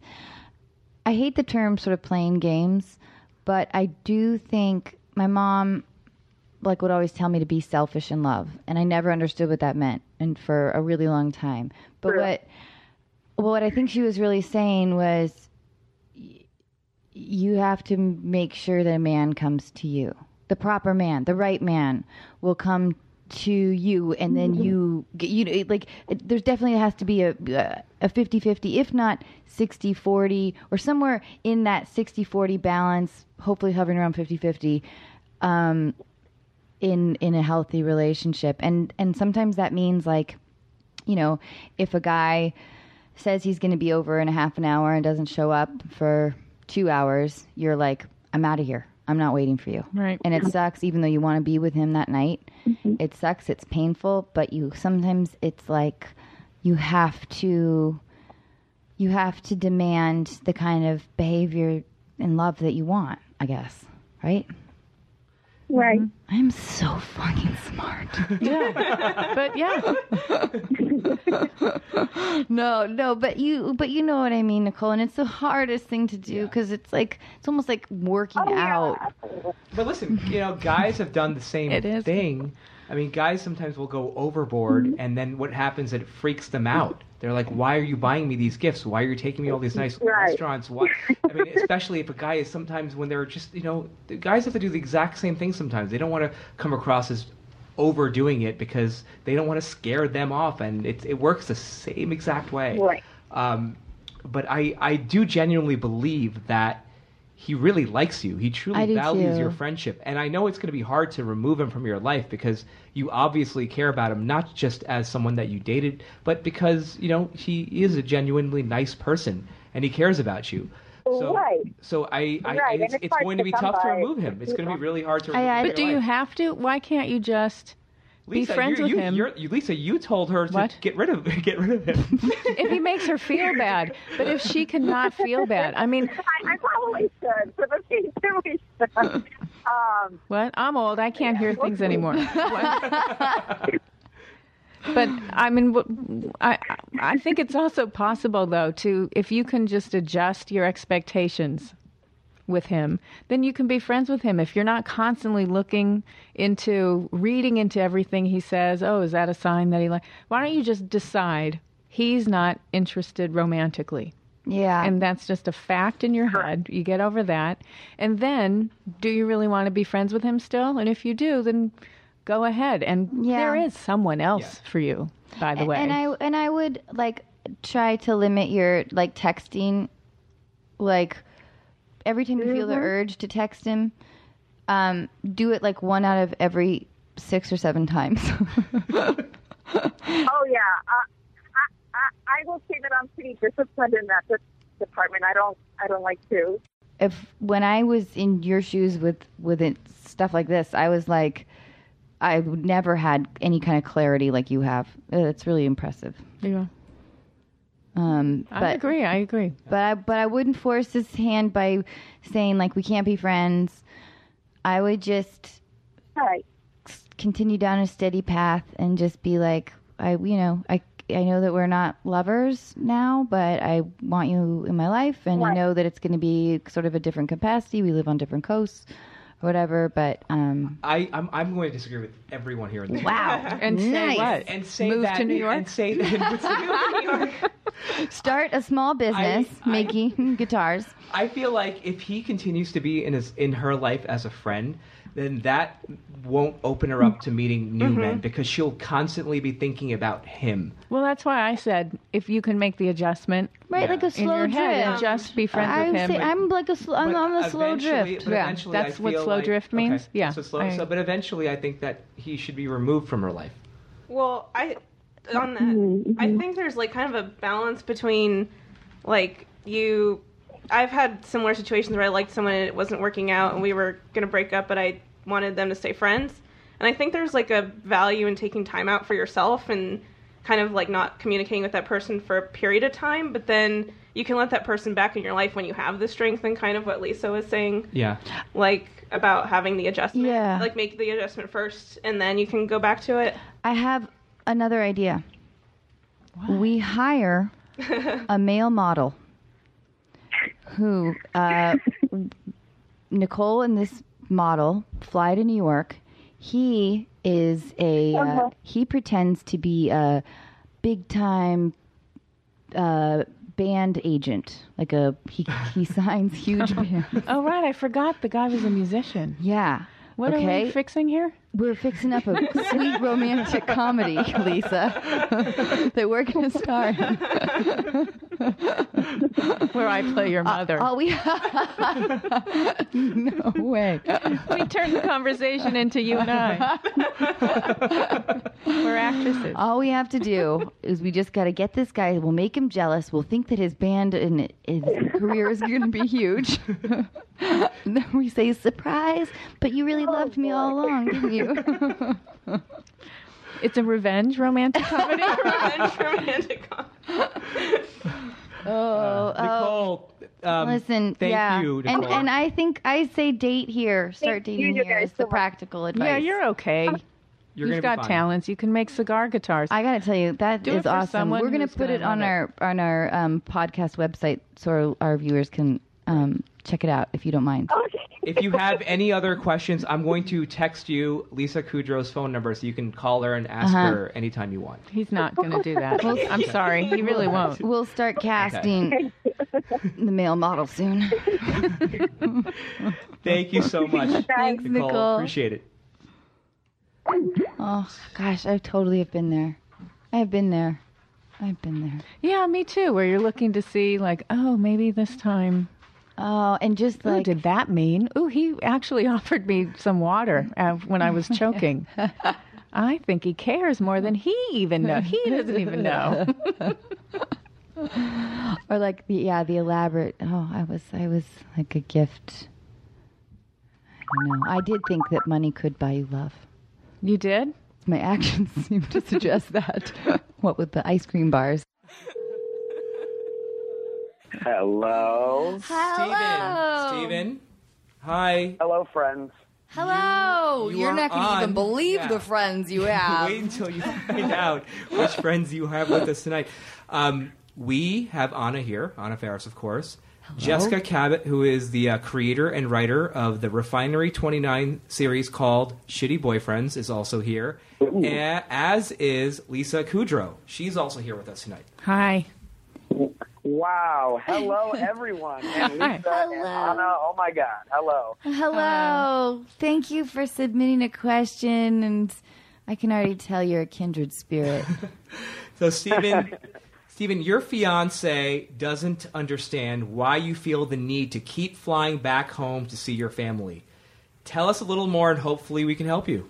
S1: I hate the term sort of playing games, but I do think my mom like would always tell me to be selfish in love, and I never understood what that meant, and for a really long time. But
S5: True.
S1: what what I think she was really saying was, y- you have to make sure that a man comes to you, the proper man, the right man, will come to you, and then you get, you know, like it, there's definitely has to be a a fifty-fifty, if not sixty forty, or somewhere in that sixty forty balance, hopefully hovering around fifty-fifty, um, in in a healthy relationship. And and sometimes that means, like, you know, if a guy says he's going to be over in a half an hour and doesn't show up for two hours, you're like, I'm out of here. I'm not waiting for you.
S2: Right.
S1: And it sucks, even though you want to be with him that night.
S5: Mm-hmm.
S1: It sucks. It's painful, but you sometimes it's like you have to you have to demand the kind of behavior and love that you want, I guess. Right?
S5: Right.
S1: I'm so fucking smart.
S2: Yeah. But yeah.
S1: no, no, but you, but you know what I mean, Nicole. And it's the hardest thing to do because it's like it's almost like working
S5: Oh, yeah.
S1: out.
S5: Absolutely.
S3: But listen, you know, guys have done the same
S2: It is.
S3: thing. I mean, guys sometimes will go overboard, and then what happens? It freaks them out. They're like, "Why are you buying me these gifts? Why are you taking me all these nice
S5: Right.
S3: restaurants? Why?" I mean, especially if a guy is sometimes when they're just, you know, the guys have to do the exact same thing sometimes. They don't want to come across as overdoing it because they don't want to scare them off, and it it works the same exact way.
S5: Right.
S3: Um, but I I do genuinely believe that he really likes you. He
S1: I
S3: truly
S1: do
S3: values
S1: too.
S3: your friendship. And I know it's going to be hard to remove him from your life because you obviously care about him, not just as someone that you dated, but because, you know, he is a genuinely nice person and he cares about you. So,
S5: Right.
S3: so I, I
S5: Right, and
S3: it's,
S5: it's
S3: it's
S5: hard
S3: going
S5: to
S3: to be
S5: come
S3: tough to
S5: by.
S3: remove him. It's going to be really hard to remove
S1: I- I-
S3: him from
S2: But do
S3: your
S2: you
S3: life.
S2: have to? Why can't you just
S3: Lisa,
S2: be friends
S3: you,
S2: with
S3: you,
S2: him?
S3: You're, you, Lisa, you told her to
S2: What?
S3: get rid of get rid of him.
S2: If he makes her feel bad, but if she cannot feel bad, I mean,
S5: I, I probably should. For the future, we should. Um,
S2: what? I'm old. I can't hear things anymore. But I mean, wh- I I think it's also possible though to if you can just adjust your expectations with him, then you can be friends with him. If you're not constantly looking into, reading into everything he says, oh, is that a sign that he like? Why don't you just decide he's not interested romantically?
S1: Yeah.
S2: And that's just a fact in your head. You get over that. And then, do you really want to be friends with him still? And if you do, then go ahead. And
S1: Yeah.
S2: there is someone else
S3: Yeah.
S2: for you, by the way.
S1: And I and I would like try to limit your like texting, like every time you feel the urge to text him, um, do it like one out of every six or seven times.
S5: oh yeah, uh, I, I I will say that I'm pretty disciplined in that de- department. I don't I don't like to.
S1: If when I was in your shoes with with it, stuff like this, I was like, I never had any kind of clarity like you have. Uh, It's really impressive.
S2: yeah.
S1: Um,
S2: I
S1: but
S2: agree. I agree.
S1: but I but I wouldn't force his hand by saying like we can't be friends. I would just
S5: All right.
S1: continue down a steady path and just be like, I you know I I know that we're not lovers now, but I want you in my life, and I
S5: Right.
S1: know that it's going to be sort of a different capacity. We live on different coasts, or whatever. But um,
S3: I, I'm, I'm going to disagree with everyone here in this room.
S1: wow,
S2: And say
S1: nice.
S2: what?
S3: And say
S2: Move
S3: that,
S2: to New York?
S3: and say that.
S1: Start a small business
S3: I-
S1: making guitars.
S3: I feel like if he continues to be in his in her life as a friend, then that won't open her up to meeting new men because she'll constantly be thinking about him.
S2: Well, that's why I said if you can make the adjustment
S1: Right,
S3: Yeah.
S1: like a
S2: in
S1: slow
S2: your head and
S1: drift.
S2: just be friends
S1: I
S2: with
S1: would
S2: him.
S1: say I'm like a sl- I'm
S3: But
S1: on a slow
S3: eventually-
S1: drift.
S3: but
S2: Yeah,
S3: eventually I
S2: that's what
S3: feel
S2: slow
S3: like-
S2: drift means?
S3: okay,
S2: Yeah,
S3: So slow,
S2: I-
S3: so, but eventually, I think that he should be removed from her life.
S4: Well, I on that, I think there's like kind of a balance between like you. I've had similar situations where I liked someone and it wasn't working out, and we were gonna break up, but I wanted them to stay friends. And I think there's like a value in taking time out for yourself and kind of like not communicating with that person for a period of time, but then you can let that person back in your life when you have the strength, and kind of what Lisa was saying,
S3: Yeah.
S4: like about having the adjustment.
S1: Yeah.
S4: Like make the adjustment first, and then you can go back to it.
S1: I have another idea. We hire a male model who uh, Nicole and this model fly to New York. he is a uh,
S5: Uh-huh.
S1: he pretends to be a big time uh, band agent, like a he he signs huge bands.
S2: Oh, right. I forgot the guy was a musician.
S1: Yeah.
S2: What are
S1: okay.
S2: we fixing here?
S1: We're fixing up a sweet romantic comedy, Lisa, that we're going to star in.
S2: Where I play your mother.
S1: Oh, we no way.
S2: We turned the conversation into you and I. We're actresses.
S1: All we have to do is we just got to get this guy. We'll make him jealous. We'll think that his band and his career is going to be huge. And then we say, surprise, but you really loved me all along, didn't you?
S2: It's a revenge romantic comedy.
S4: Revenge romantic comedy.
S1: Oh, oh.
S3: Nicole, um,
S1: Listen,
S3: thank
S1: yeah.
S3: you,
S1: and
S3: Nicole.
S1: and I think I say date here. Start
S5: Thank
S1: dating
S5: you
S1: here
S5: guys
S1: is the
S5: so much.
S1: practical advice.
S2: Yeah, you're okay.
S3: You're
S2: You've
S3: gonna be
S2: got
S3: fine.
S2: talents. You can make cigar guitars.
S1: I got to tell you, that
S2: Do it
S1: is
S2: for
S1: awesome.
S2: someone
S1: We're gonna
S2: who's
S1: put
S2: gonna
S1: it on
S2: love
S1: our on our um, podcast website so our viewers can um, check it out if you don't mind.
S5: Okay.
S3: If you have any other questions, I'm going to text you Lisa Kudrow's phone number so you can call her and ask
S1: Uh-huh.
S3: her anytime you want.
S2: He's not going to do that. I'm sorry. He really won't.
S1: We'll start casting the male model soon.
S3: Thank you so much.
S1: Thanks,
S3: Nicole.
S1: Nicole.
S3: Appreciate it.
S1: Oh gosh, I totally have been there. I have been there. I've been there.
S2: Yeah, me too. Where you're looking to see, like, oh, maybe this time.
S1: Oh, and just
S2: What
S1: like
S2: did that mean? Ooh, he actually offered me some water uh, when I was choking. I think he cares more than he even knows. He doesn't even know.
S1: or like the yeah the elaborate. Oh, I was I was like a gift. I don't know. I did think that money could buy you love.
S2: You did?
S1: My actions seem to suggest that. What with the ice cream bars?
S6: Hello.
S1: Hello.
S3: Steven. Steven. Hi.
S6: Hello, friends.
S1: Hello.
S3: You
S1: You're
S3: are
S1: not going to even
S3: on.
S1: believe
S3: Yeah.
S1: the friends you have.
S3: Wait until you find out which friends you have with us tonight. Um, we have Anna here, Anna Faris, of course. Jessica Cabot, who is the uh, creator and writer of the Refinery twenty-nine series called Shitty Boyfriends, is also here. A- as is Lisa Kudrow. She's also here with us tonight.
S2: Hi.
S6: Wow. Hello, everyone. And Lisa and
S1: Hello.
S6: Anna. Oh, my God. Hello.
S1: Hello. Thank you for submitting a question, and I can already tell you're a kindred spirit.
S3: So, Stephen, Stephen, your fiance doesn't understand why you feel the need to keep flying back home to see your family. Tell us a little more, and hopefully we can help you.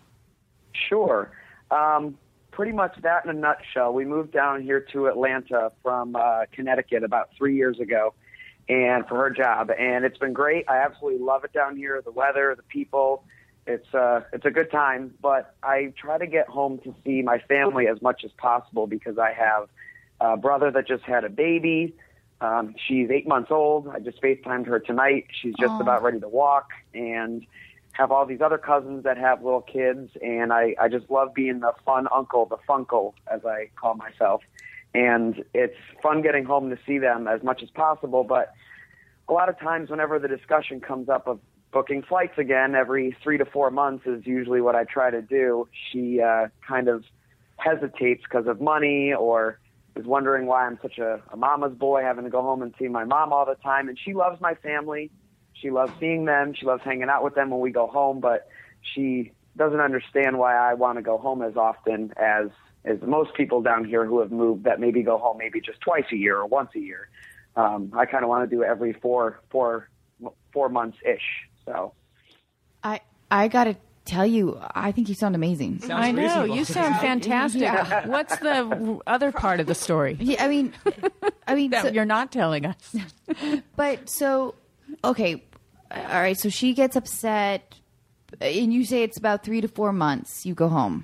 S6: Sure. Um, pretty much that in a nutshell. We moved down here to Atlanta from uh, Connecticut about three years ago, and for her job. And it's been great. I absolutely love it down here, the weather, the people. It's uh, it's a good time. But I try to get home to see my family as much as possible because I have a brother that just had a baby. Um, she's eight months old. I just FaceTimed her tonight. She's just
S1: Aw.
S6: about ready to walk, and have all these other cousins that have little kids, and I, I just love being the fun uncle, the funkle, as I call myself. And it's fun getting home to see them as much as possible, but a lot of times whenever the discussion comes up of booking flights again every three to four months is usually what I try to do. She uh, kind of hesitates because of money or is wondering why I'm such a, a mama's boy having to go home and see my mom all the time. And she loves my family. She loves seeing them. She loves hanging out with them when we go home, but she doesn't understand why I want to go home as often as, as most people down here who have moved that maybe go home maybe just twice a year or once a year. Um, I kind of want to do it every four, four, four months-ish. So
S1: I I gotta tell you, I think you sound amazing.
S3: Sounds
S2: I know.
S3: reasonable.
S2: You sound fantastic.
S1: Yeah.
S2: What's the other part of the story
S1: Yeah, I mean, I mean,
S2: that
S1: so-
S2: you're not telling us?
S1: but so okay, all right. So she gets upset, and you say it's about three to four months. You go home.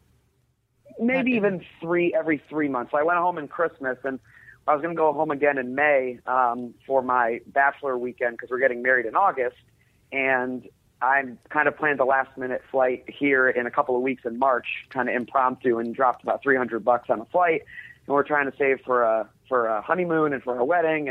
S6: maybe even three every three months. I went home in Christmas, and I was going to go home again in May um, for my bachelor weekend because we're getting married in August. And I'm kind of planned a last-minute flight here in a couple of weeks in March, kind of impromptu, and dropped about three hundred bucks on a flight. And we're trying to save for a for a honeymoon and for our wedding. And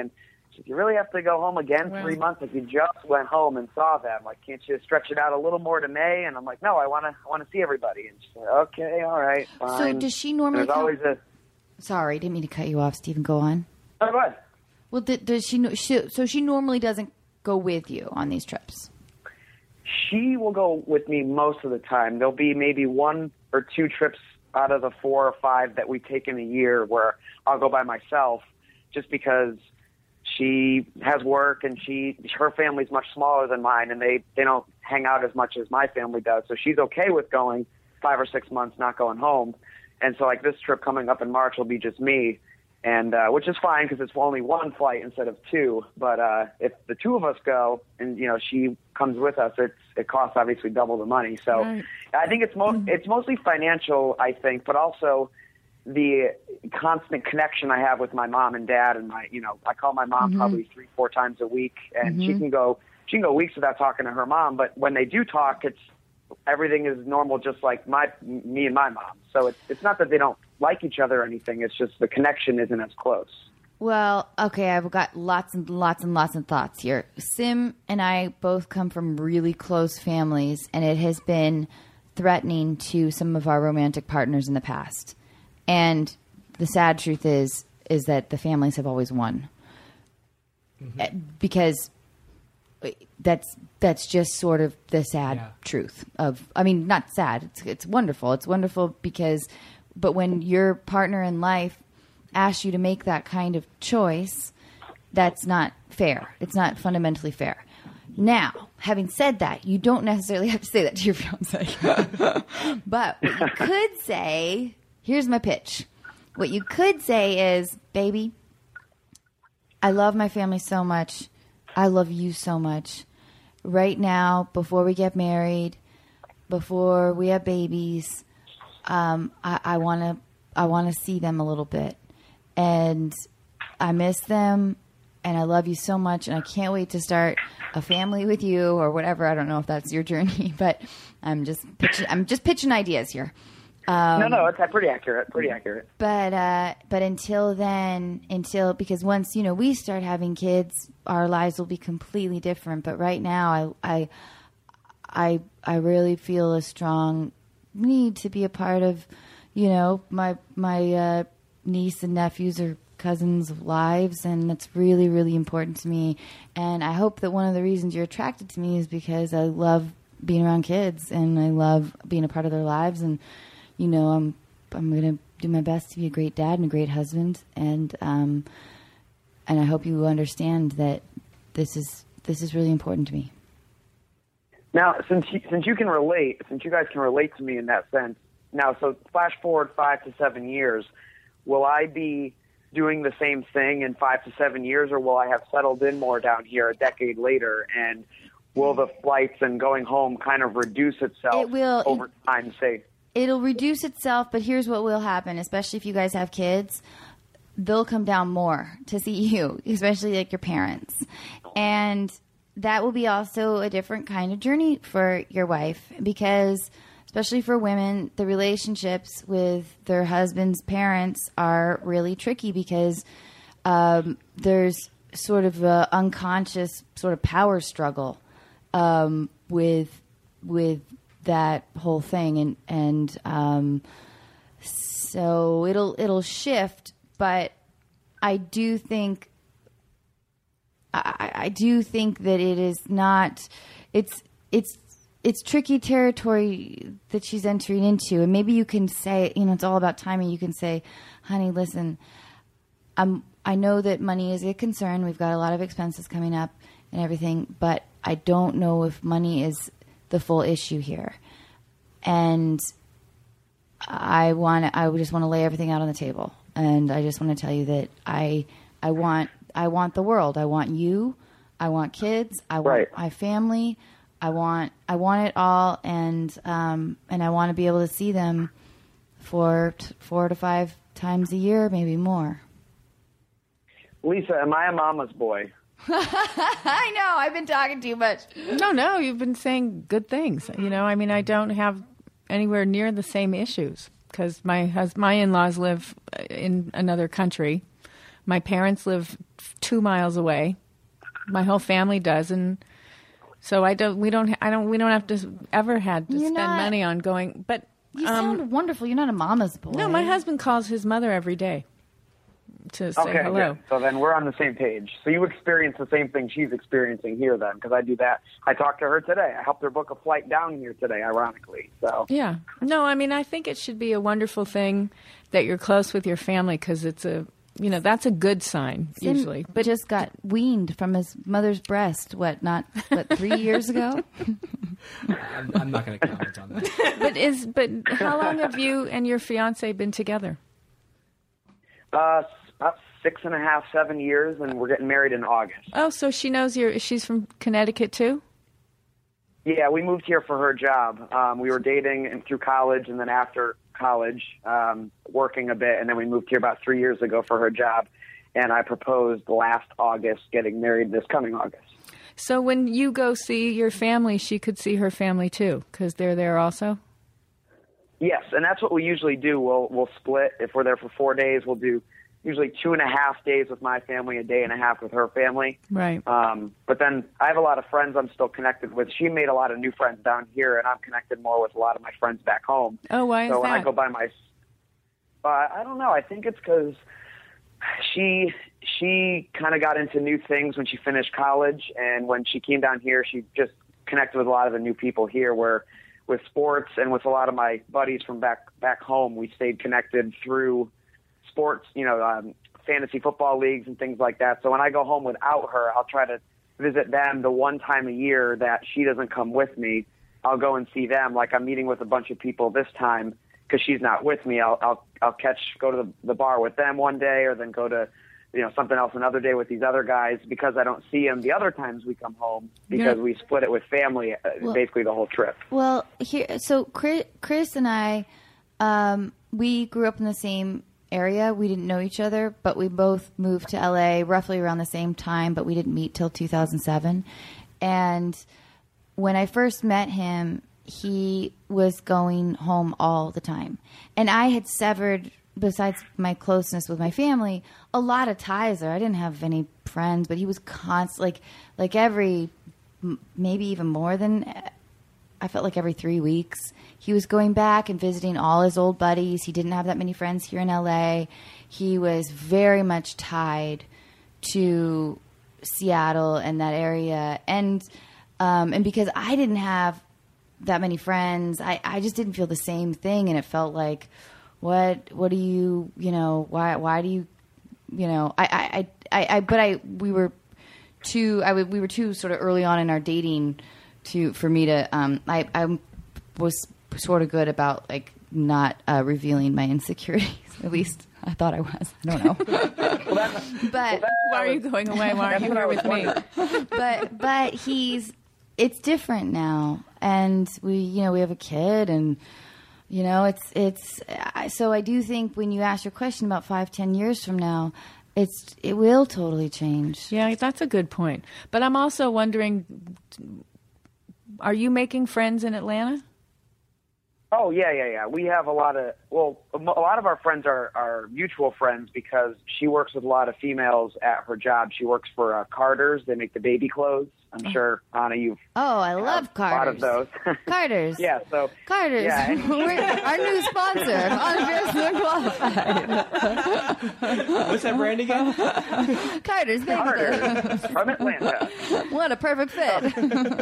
S6: She's, you really have to go home again
S2: Well.
S6: three months? Like, you just went home and saw them. Like, can't you stretch it out a little more to May? And I'm like, no, I want to I want to see everybody. And she's like, okay, all right, fine.
S1: So does she
S6: And
S1: normally
S6: There's
S1: come?
S6: always a...
S1: Sorry, didn't mean to cut you off, Stephen. Go on.
S6: Oh, go ahead.
S1: Well, th- does she, know- she? So she normally doesn't go with you on these trips.
S6: She will go with me most of the time. There'll be maybe one or two trips out of the four or five that we take in a year where I'll go by myself, just because she has work and she her family's much smaller than mine, and they they don't hang out as much as my family does. So she's okay with going five or six months not going home. And so, like, this trip coming up in March will be just me, and uh, which is fine because it's only one flight instead of two. But uh, if the two of us go and, you know, she comes with us, it's it costs obviously double the money. So
S2: Right.
S6: I think it's mo- it's mostly financial, I think, but also the constant connection I have with my mom and dad, and my, you know, I call my mom probably three, four times a week, and she can go she can go weeks without talking to her mom. But when they do talk, it's everything is normal, just like my me and my mom. So it's it's not that they don't like each other or anything. It's just the connection isn't as close.
S1: Well, okay, I've got lots and lots and lots of thoughts here. Sim and I both come from really close families, and it has been threatening to some of our romantic partners in the past. And the sad truth is, is that the families have always won. Mm-hmm. Because that's that's just sort of the sad
S3: Yeah.
S1: truth of, I mean, not sad. It's it's wonderful. It's wonderful because, but when your partner in life asks you to make that kind of choice, that's not fair. It's not fundamentally fair. Now, having said that, you don't necessarily have to say that to your fiance. But what you could say, here's my pitch. What you could say is, baby, I love my family so much. I love you so much. Right now, before we get married, before we have babies, um, I want to I want to see them a little bit. And I miss them, and I love you so much, and I can't wait to start a family with you or whatever. I don't know if that's your journey, but I'm just pitching, I'm just pitching ideas here. Um,
S6: no, no, it's pretty accurate. Pretty accurate.
S1: But uh, but until then, until because once you know we start having kids, our lives will be completely different. But right now, I I I, I really feel a strong need to be a part of, you know, my my uh, niece and nephews or cousins' lives, and that's really really important to me. And I hope that one of the reasons you're attracted to me is because I love being around kids and I love being a part of their lives. And you know, I'm I'm going to do my best to be a great dad and a great husband, and um, and I hope you understand that this is this is really important to me.
S6: Now, since you, since you can relate, since you guys can relate to me in that sense, now, so flash forward five to seven years, will I be doing the same thing in five to seven years, or will I have settled in more down here a decade later, and will the flights and going home kind of reduce itself
S1: It will-
S6: over time, say?
S1: It'll reduce itself, but here's what will happen, especially if you guys have kids. They'll come down more to see you, especially like your parents. And that will be also a different kind of journey for your wife, because especially for women, the relationships with their husband's parents are really tricky because um, there's sort of an unconscious sort of power struggle um, with with that whole thing, and and um, so it'll it'll shift, but I do think I, I do think that it is not it's it's it's tricky territory that she's entering into, and maybe you can say, you know, it's all about timing. You can say, honey, listen, I'm I know that money is a concern. We've got a lot of expenses coming up and everything, but I don't know if money is the full issue here. And I want I just want to lay everything out on the table. And I just want to tell you that I I want I want the world. I want you. I want kids. I want
S6: Right.
S1: my family. I want I want it all, and um and I want to be able to see them for t- four to five times a year, maybe more.
S6: Lisa, am I a mama's boy?
S1: I know. I've been talking too much.
S2: No, no, you've been saying good things. You know, I mean, I don't have anywhere near the same issues because my hus- my in-laws live in another country, My parents live two miles away. My whole family does, and so I don't. We don't. I don't. We don't have to ever had to
S1: You're
S2: spend
S1: not-
S2: money on going. But
S1: You
S2: um,
S1: sound wonderful. You're not a mama's boy.
S2: no, my husband calls his mother every day to say
S6: Okay,
S2: hello.
S6: good. So then we're on the same page. So you experience the same thing she's experiencing here then, because I do that. I talked to her today. I helped her book a flight down here today, ironically. So
S2: Yeah. No, I mean, I think it should be a wonderful thing that you're close with your family because it's a, you know, that's a good sign
S1: Sim
S2: usually.
S1: but just got weaned from his mother's breast. What? Not what? Three years ago.
S3: I'm, I'm not going to comment on that.
S2: But is but how long have you and your fiance been together?
S6: uh, about six and a half, seven years, and we're getting married in August.
S2: Oh, so she knows you're. She's from Connecticut too.
S6: Yeah, we moved here for her job. Um, we were dating and through college, and then after college, um, working a bit, and then we moved here about three years ago for her job. And I proposed last August, getting married this coming August.
S2: So when you go see your family, she could see her family too because they're there also.
S6: Yes, and that's what we usually do. We'll we'll split. If we're there for four days, we'll do usually two and a half days with my family, a day and a half with her family.
S2: Right.
S6: Um, but then I have a lot of friends I'm still connected with. She made a lot of new friends down here, and I'm connected more with a lot of my friends back home.
S2: Oh, why is
S6: so when
S2: that?
S6: I go by my, uh, I don't know. I think it's because she she kind of got into new things when she finished college, and when she came down here, she just connected with a lot of the new people here. Where with sports and with a lot of my buddies from back back home, we stayed connected through sports, you know, um, fantasy football leagues and things like that. So when I go home without her, I'll try to visit them the one time a year that she doesn't come with me. I'll go and see them. Like I'm meeting with a bunch of people this time because she's not with me. I'll I'll I'll catch go to the, the bar with them one day, or then go to, you know, something else another day with these other guys because I don't see them the other times we come home because
S2: Yeah.
S6: we split it with family uh,
S1: Well-
S6: basically the whole trip.
S1: Well, here, so Chris, Chris and I, um, we grew up in the same area. We didn't know each other, but we both moved to L A roughly around the same time, but we didn't meet till two thousand seven. And when I first met him, he was going home all the time. And I had severed, besides my closeness with my family, a lot of ties there. I didn't have any friends, but he was constant, like, like every, m- maybe even more than, I felt like every three weeks, he was going back and visiting all his old buddies. He didn't have that many friends here in L A. He was very much tied to Seattle and that area. And um, and because I didn't have that many friends, I, I just didn't feel the same thing. And it felt like, what what do you, you know, why why do you, you know, I, I, I, I but I, we were too, I, w- we were too sort of early on in our dating to, for me to, um, I, I was sort of good about like not uh, revealing my insecurities. At least I thought I was. I don't know. but
S2: Why are you going away? Why aren't you here with me?
S1: but but he's it's different now, and we you know we have a kid, and you know it's it's I- so I do think when you ask your question about five ten years from now, it's it will totally change.
S2: Yeah, that's a good point. But I'm also wondering, are you making friends in Atlanta?
S6: Oh yeah, yeah, yeah. We have a lot of well, a mo- a lot of our friends are, are mutual friends because she works with a lot of females at her job. She works for uh, Carter's. They make the baby clothes. I'm sure, Anna, you've
S1: Oh, I love
S6: a lot of
S1: Carter's.
S6: those.
S1: Carter's.
S6: yeah. So
S1: Carter's.
S6: Yeah.
S1: We're our new sponsor. Unqualified.
S3: What's that brand again?
S1: Carter's baby clothes.
S6: Carter from Atlanta.
S1: What a perfect fit.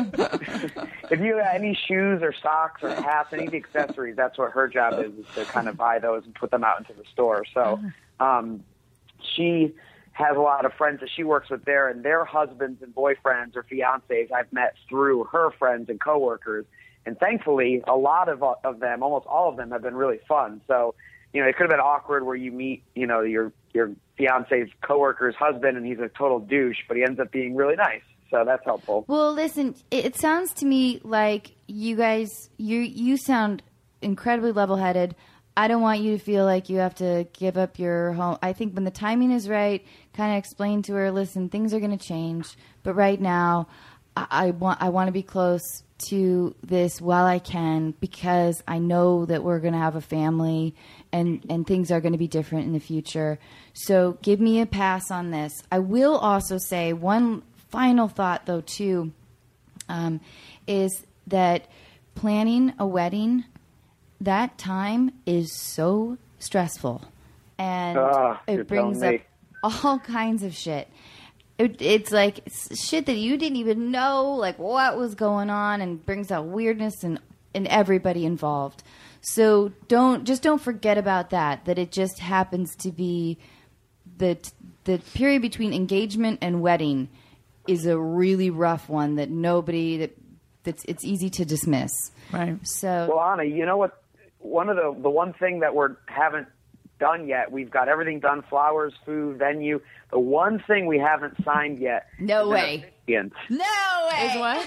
S6: If you have any shoes or socks or hats, any of the accessories, that's what her job is, is to kind of buy those and put them out into the store. So um, she has a lot of friends that she works with there, and their husbands and boyfriends or fiancés I've met through her friends and coworkers. And thankfully, a lot of of them, almost all of them, have been really fun. So, you know, it could have been awkward where you meet, you know, your your fiancé's coworker's husband, and he's a total douche, but he ends up being really nice. So that's helpful.
S1: Well, listen, it, it sounds to me like you guys, you you sound incredibly level-headed. I don't want you to feel like you have to give up your home. I think when the timing is right, kind of explain to her, listen, things are going to change, but right now, I, I want I want to be close to this while I can, because I know that we're going to have a family and, and things are going to be different in the future. So give me a pass on this. I will also say one final thought, though, too, um, is that planning a wedding, that time is so stressful. And
S6: Uh, you're
S1: it brings
S6: telling
S1: up
S6: me.
S1: all kinds of shit. It, it's like it's shit that you didn't even know, like what was going on, and brings out weirdness in, in everybody involved. So don't just don't forget about that. That it just happens to be the the period between engagement and wedding is a really rough one that nobody that that's it's easy to dismiss.
S2: Right.
S1: So
S6: Well, Anna, you know what? One of the the one thing that we haven't done yet, we've got everything done: flowers, food, venue. The one thing we haven't signed yet.
S1: No
S6: is an
S1: way.
S6: officiant.
S1: no way.
S2: Is what?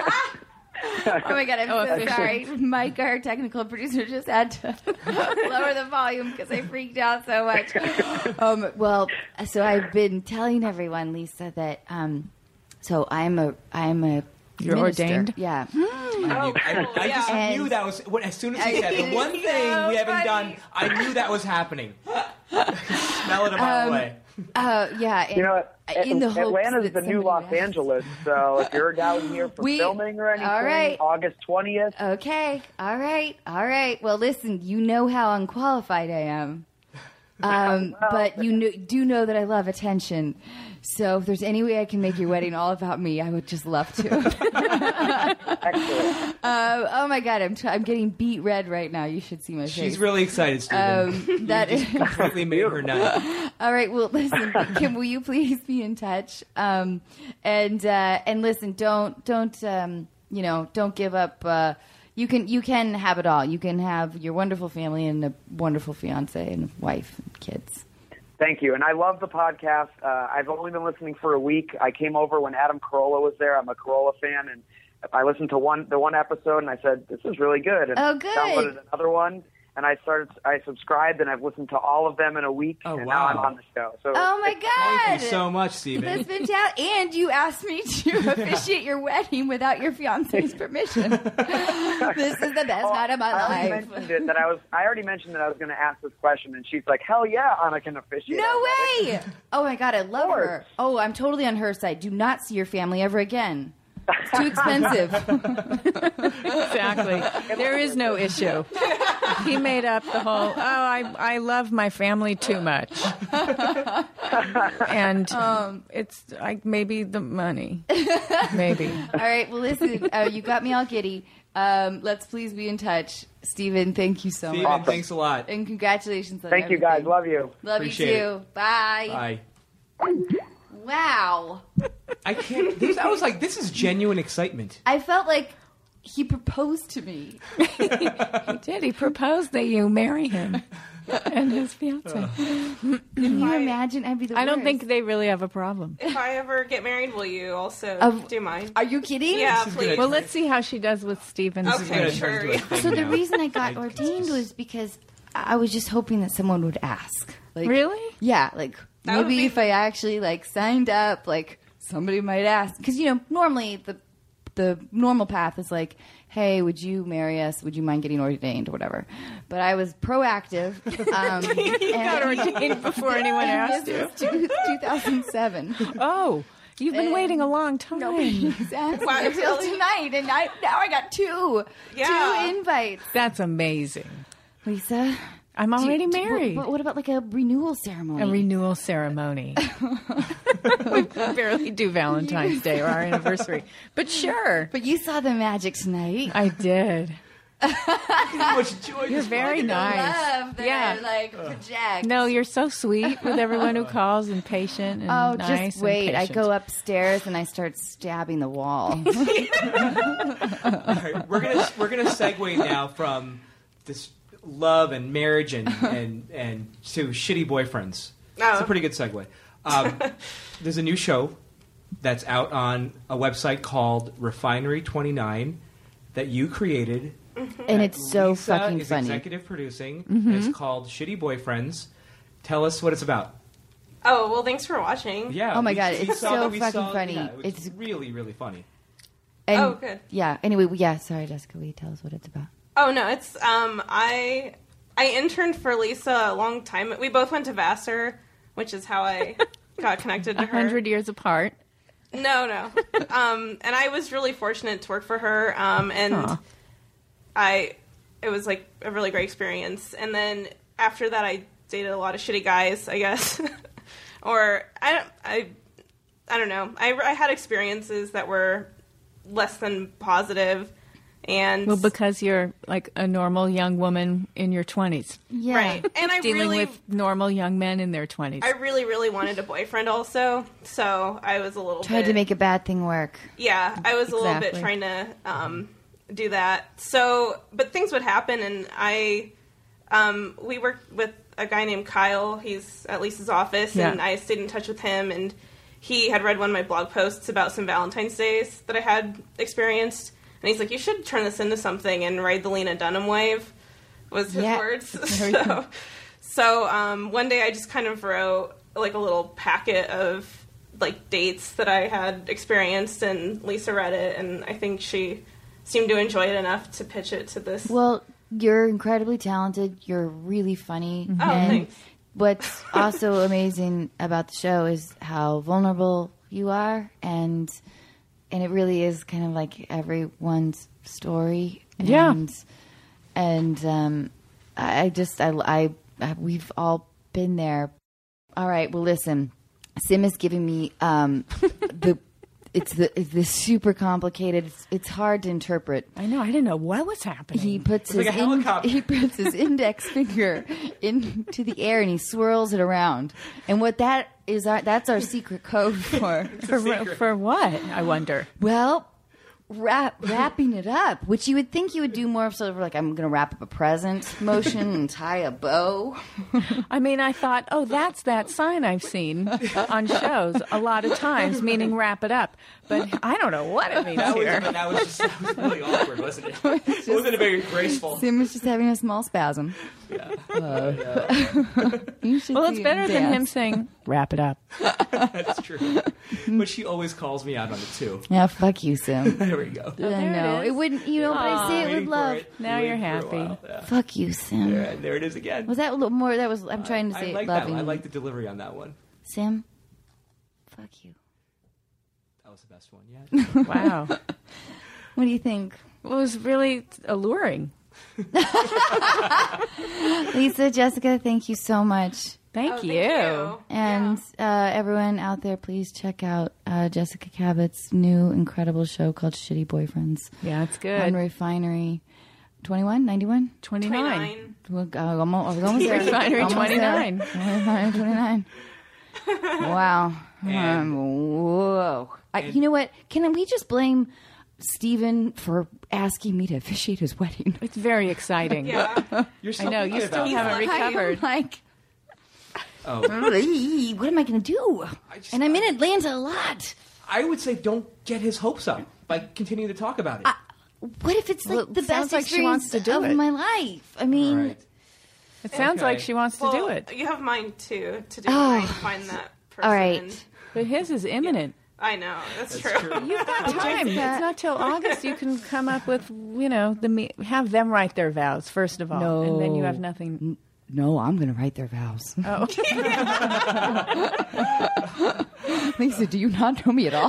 S1: Oh my god, I'm
S2: Oh,
S1: so
S2: official.
S1: sorry. Mike, our technical producer, just had to lower the volume because I freaked out so much. Um, well, so I've been telling everyone, Lisa, that um, so I'm a I'm a
S2: You're
S1: minister.
S2: ordained?
S1: Yeah.
S3: I,
S4: Oh,
S3: I, I just
S1: And-
S3: knew that was when, as soon as he
S1: I
S3: said
S1: knew
S3: the one
S1: it was
S3: thing
S1: so
S3: we haven't
S1: funny.
S3: done. I knew that was happening. Smell it a mile
S1: Um,
S3: away.
S1: Uh, yeah. And
S6: You know,
S1: in the hopes
S6: Atlanta's
S1: that
S6: the new
S1: somebody
S6: Los
S1: would ask.
S6: Angeles, so if you're down here for
S1: We-
S6: filming or anything,
S1: all right.
S6: August twentieth.
S1: Okay. All right. All right. Well, listen, you know how unqualified I am. Um, but you kn- do know that I love attention. So if there's any way I can make your wedding all about me, I would just love to.
S6: Excellent.
S1: uh, oh my God, I'm, t- I'm getting beat red right now. You should see my
S3: She's
S1: face.
S3: really excited, Steven.
S1: Um, that is.
S3: Completely made her nut.
S1: All right. Well, listen, Kim, will you please be in touch? Um, and uh, and listen, don't don't um, you know don't give up. Uh, you can you can have it all. You can have your wonderful family and a wonderful fiance and wife and kids.
S6: Thank you. And I love the podcast. Uh, I've only been listening for a week. I came over when Adam Carolla was there. I'm a Carolla fan, and I listened to one the one episode, and I said, this is really good. And
S1: Oh, good.
S6: downloaded another one, and I started. I subscribed, and I've listened to all of them in a week,
S3: Oh,
S6: and
S3: wow.
S6: now I'm on the show. So
S1: Oh my God!
S3: Thank you so much, Steven.
S1: That's fantastic. And you asked me to officiate your wedding without your fiance's permission. This is the best
S6: Oh,
S1: night of my
S6: I already
S1: life.
S6: mentioned it that I was. I already mentioned that I was going to ask this question, and she's like, "Hell yeah, Anna can officiate."
S1: No way! Oh my God, I love
S6: course.
S1: her. Oh, I'm totally on her side. Do not see your family ever again. It's too expensive.
S2: Exactly. There is no issue. He made up the whole, oh, I, I love my family too much. And it's like maybe the money. Maybe.
S1: All right, well, listen, uh, you got me all giddy. Um, let's please be in touch. Steven, thank you so
S3: Steven,
S1: much.
S6: Awesome.
S3: thanks a lot.
S1: And congratulations on
S6: Thank you, guys.
S1: everything.
S6: Love you.
S1: Love
S3: Appreciate
S1: you too.
S3: it.
S1: Bye.
S3: Bye.
S1: Wow.
S3: I can't. This, I was like, this is genuine excitement.
S1: I felt like he proposed to me.
S2: He did. He proposed that you marry him and his fiance.
S1: Can you imagine? I'd be the
S2: I don't
S1: worst.
S2: think they really have a problem.
S4: If I ever get married, will you also
S1: Uh,
S4: do mine?
S1: Are you kidding?
S4: Yeah,
S3: This is
S4: please.
S3: good.
S2: Well, let's see how she does with Steven's.
S4: Okay,
S3: It's gonna
S4: sure.
S3: turn into a thing
S1: So the
S3: now.
S1: reason I got
S3: I-
S1: ordained was because I was just hoping that someone would ask. Like,
S2: Really?
S1: Yeah, like
S4: That would
S1: maybe
S4: be-
S1: if I actually like signed up, like somebody might ask. Because you know, normally the the normal path is like, hey, would you marry us? Would you mind getting ordained or whatever? But I was proactive. Um,
S2: You got ordained before anyone asked you.
S1: This was two thousand seven.
S2: Oh, you've been
S1: And
S2: waiting a long time.
S1: Nobody's asked
S4: Wow,
S1: me until
S4: really?
S1: tonight, and I, now I got two,
S4: Yeah.
S1: two invites.
S2: That's amazing.
S1: Lisa,
S2: I'm
S1: do-
S2: already
S1: do-
S2: married.
S1: But what about like a renewal ceremony?
S2: A renewal ceremony. We barely do Valentine's Day or our anniversary. But sure.
S1: But you saw the magic tonight.
S2: I did.
S3: How much joy
S2: You're
S3: this
S2: very
S1: The
S2: nice.
S1: love that
S2: Yeah.
S1: like project.
S2: No, you're so sweet with everyone who calls and patient and
S1: Oh,
S2: nice.
S1: just wait.
S2: And
S1: I
S2: patient.
S1: go upstairs and I start stabbing the wall.
S3: All right, we're gonna we're gonna segue now from this love and marriage and and, and to shitty boyfriends.
S4: Oh.
S3: It's a pretty good segue. Um, there's a new show that's out on a website called Refinery twenty-nine that you created.
S1: and it's so
S3: Lisa
S1: fucking
S3: is
S1: funny.
S3: executive producing. And it's called Shitty Boyfriends. Tell us what it's about.
S4: Oh, well, thanks for watching.
S3: Yeah.
S1: Oh my
S3: we-
S1: God,
S3: we
S1: it's
S3: saw
S1: so
S3: that we
S1: fucking
S3: saw-
S1: funny.
S3: yeah, it's
S1: It's-
S3: really really funny.
S1: And,
S4: Oh, good.
S1: Yeah. Anyway, yeah. Sorry, Jessica. Will you tell us what it's about?
S4: Oh no, it's um I I interned for Lisa a long time. We both went to Vassar, which is how I got connected to
S2: A
S4: her.
S2: hundred years apart.
S4: No, no. um, and I was really fortunate to work for her. Um, and
S2: Aw.
S4: I, it was like a really great experience. And then after that, I dated a lot of shitty guys, I guess, or I don't, I, I don't know. I, I had experiences that were less than positive, and
S2: Well, because you're like a normal young woman in your twenties.
S1: Yeah.
S4: right. And I
S2: Dealing
S4: really,
S2: with normal young men in their twenties.
S4: I really, really wanted a boyfriend also. So I was a little
S1: Tried
S4: bit,
S1: to make a bad thing work.
S4: yeah, I was a little bit
S2: Exactly.
S4: trying to um, do that. So, but things would happen, and I, um, we worked with a guy named Kyle. He's at Lisa's office,
S2: Yeah.
S4: and I stayed in touch with him, and he had read one of my blog posts about some Valentine's Days that I had experienced, and he's like, "You should turn this into something and ride the Lena Dunham wave." Was his
S1: Yeah.
S4: words.
S2: Very
S4: so,
S2: cool.
S4: so um, one day I just kind of wrote like a little packet of like dates that I had experienced, and Lisa read it, and I think she seemed to enjoy it enough to pitch it to this.
S1: Well, you're incredibly talented. You're really funny.
S4: Oh,
S1: and
S4: thanks.
S1: what's also amazing about the show is how vulnerable you are, and and it really is kind of like everyone's story. And,
S2: Yeah.
S1: And um, I I just I, I I we've all been there. All right. Well, listen. Sim is giving me um, the. It's the it's this super complicated. It's, it's hard to interpret.
S2: I know. I didn't know what was happening.
S1: He puts
S3: It's like
S1: his
S3: a helicopter.
S1: he puts his index finger into the air and he swirls it around. And what that is, our, that's our secret code for
S2: for, for what? I wonder.
S1: well, wrap, wrapping it up, which you would think you would do more of sort of like I'm going to wrap up a present motion and tie a bow.
S2: I mean, I thought, oh, that's that sign I've seen on shows a lot of times, meaning wrap it up. But I don't know what it means
S3: That was,
S2: here.
S3: that was just that was really awkward, wasn't it? It wasn't very graceful.
S1: Sim was just having a small spasm. You should
S2: Well,
S1: see
S2: it's better
S1: him
S2: than him
S1: dance.
S2: saying, wrap it up.
S3: That's true. But she always calls me out on it too.
S1: Yeah, fuck you, Sim.
S3: There we go.
S1: I
S2: there it
S1: know
S2: is.
S1: it wouldn't. You know, but I say it
S3: Waiting
S1: with
S3: for
S1: love.
S3: it.
S2: Now
S3: Waiting
S2: you're
S3: for a while.
S2: happy.
S3: Yeah.
S1: Fuck you, Sim.
S3: There, there it is again.
S1: Was that a little more? That was. I'm trying to
S3: I
S1: say
S3: like
S1: it
S3: that.
S1: loving.
S3: one. I like the delivery on that one.
S1: Sim. Fuck you.
S3: That was the best one yet.
S2: Wow.
S1: What do you think,
S2: It was really alluring.
S1: Lisa, Jessica? Thank you so much.
S2: Thank
S4: Oh,
S2: you.
S4: thank you.
S1: And uh, everyone out there, please check out uh, Jessica Cabot's new incredible show called Shitty Boyfriends
S2: Yeah, it's
S1: on
S2: good.
S1: Refinery twenty-one, ninety-one.
S2: twenty-nine.
S4: twenty-nine.
S1: Well, uh, almost, I was almost there.
S2: Refinery
S1: Almost there.
S2: twenty-nine.
S1: Refinery twenty-nine. Wow.
S3: And-
S1: Um, whoa. I, you know what? Can we just blame Stephen for asking me to officiate his wedding?
S2: It's very exciting.
S4: Yeah.
S3: You're
S2: I know, you
S3: thinking
S2: still
S3: about
S2: haven't
S3: that.
S2: recovered.
S1: I'm like,
S3: Oh,
S1: what am I going to do?
S3: I just-
S1: And I'm in Atlanta a lot.
S3: I would say don't get his hopes up by continuing to talk about it.
S1: What if it's like
S2: Well,
S1: the
S2: it sounds
S1: best
S2: like she wants
S1: experience
S2: to do
S1: of
S2: it.
S1: my life? I mean,
S3: All right.
S2: It sounds
S3: Okay.
S2: like she wants to
S4: Well,
S2: do it.
S4: You have mine too to do.
S1: Oh.
S4: Trying to find that person.
S1: all right.
S2: But his is imminent.
S4: I know that's,
S3: That's
S4: true.
S3: true.
S2: You've got time. It's not till August. You can come up with, you know, the me- have them write their vows first of all, and then you have
S1: No.
S2: nothing.
S1: No, I'm going to write their vows.
S2: Oh,
S1: Lisa, do you not know me at all?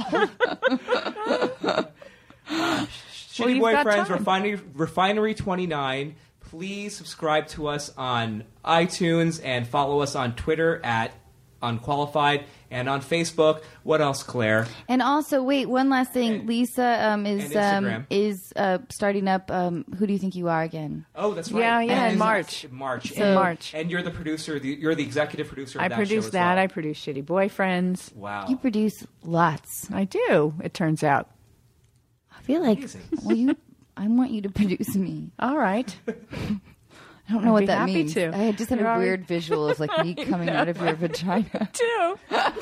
S3: Shitty
S2: you've got
S3: Boyfriends,
S2: time.
S3: Refinery, Refinery twenty-nine. Please subscribe to us on iTunes and follow us on Twitter at Unqualified and on Facebook. What else, Claire?
S1: And also, wait, one last thing.
S3: And-
S1: Lisa um, is
S3: and Instagram.
S1: um, is uh, starting up. Um, Who do you think you are again?
S3: Oh, that's right.
S2: Yeah, yeah,
S3: And
S2: in March.
S3: March.
S1: So-
S3: and,
S2: March.
S3: And you're the producer. The, you're the executive producer. Of
S2: I
S3: that
S2: produce
S3: show as
S2: that.
S3: well.
S2: I produce Shitty Boyfriends.
S3: Wow.
S1: You produce lots.
S2: I do. It turns out.
S1: I feel like
S3: Amazing.
S1: well, you. I want you to produce me.
S2: All right.
S1: I don't know
S2: I'd
S1: what
S2: be
S1: that
S2: happy
S1: means.
S2: to.
S1: I just had
S2: You're
S1: a
S2: already-
S1: weird visual of like me coming out of your vagina.
S2: Too. That's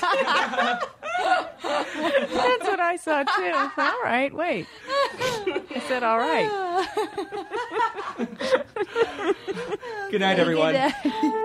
S2: what I saw too. All right. Wait. I said all right.
S3: Good night, everyone.
S1: Good night.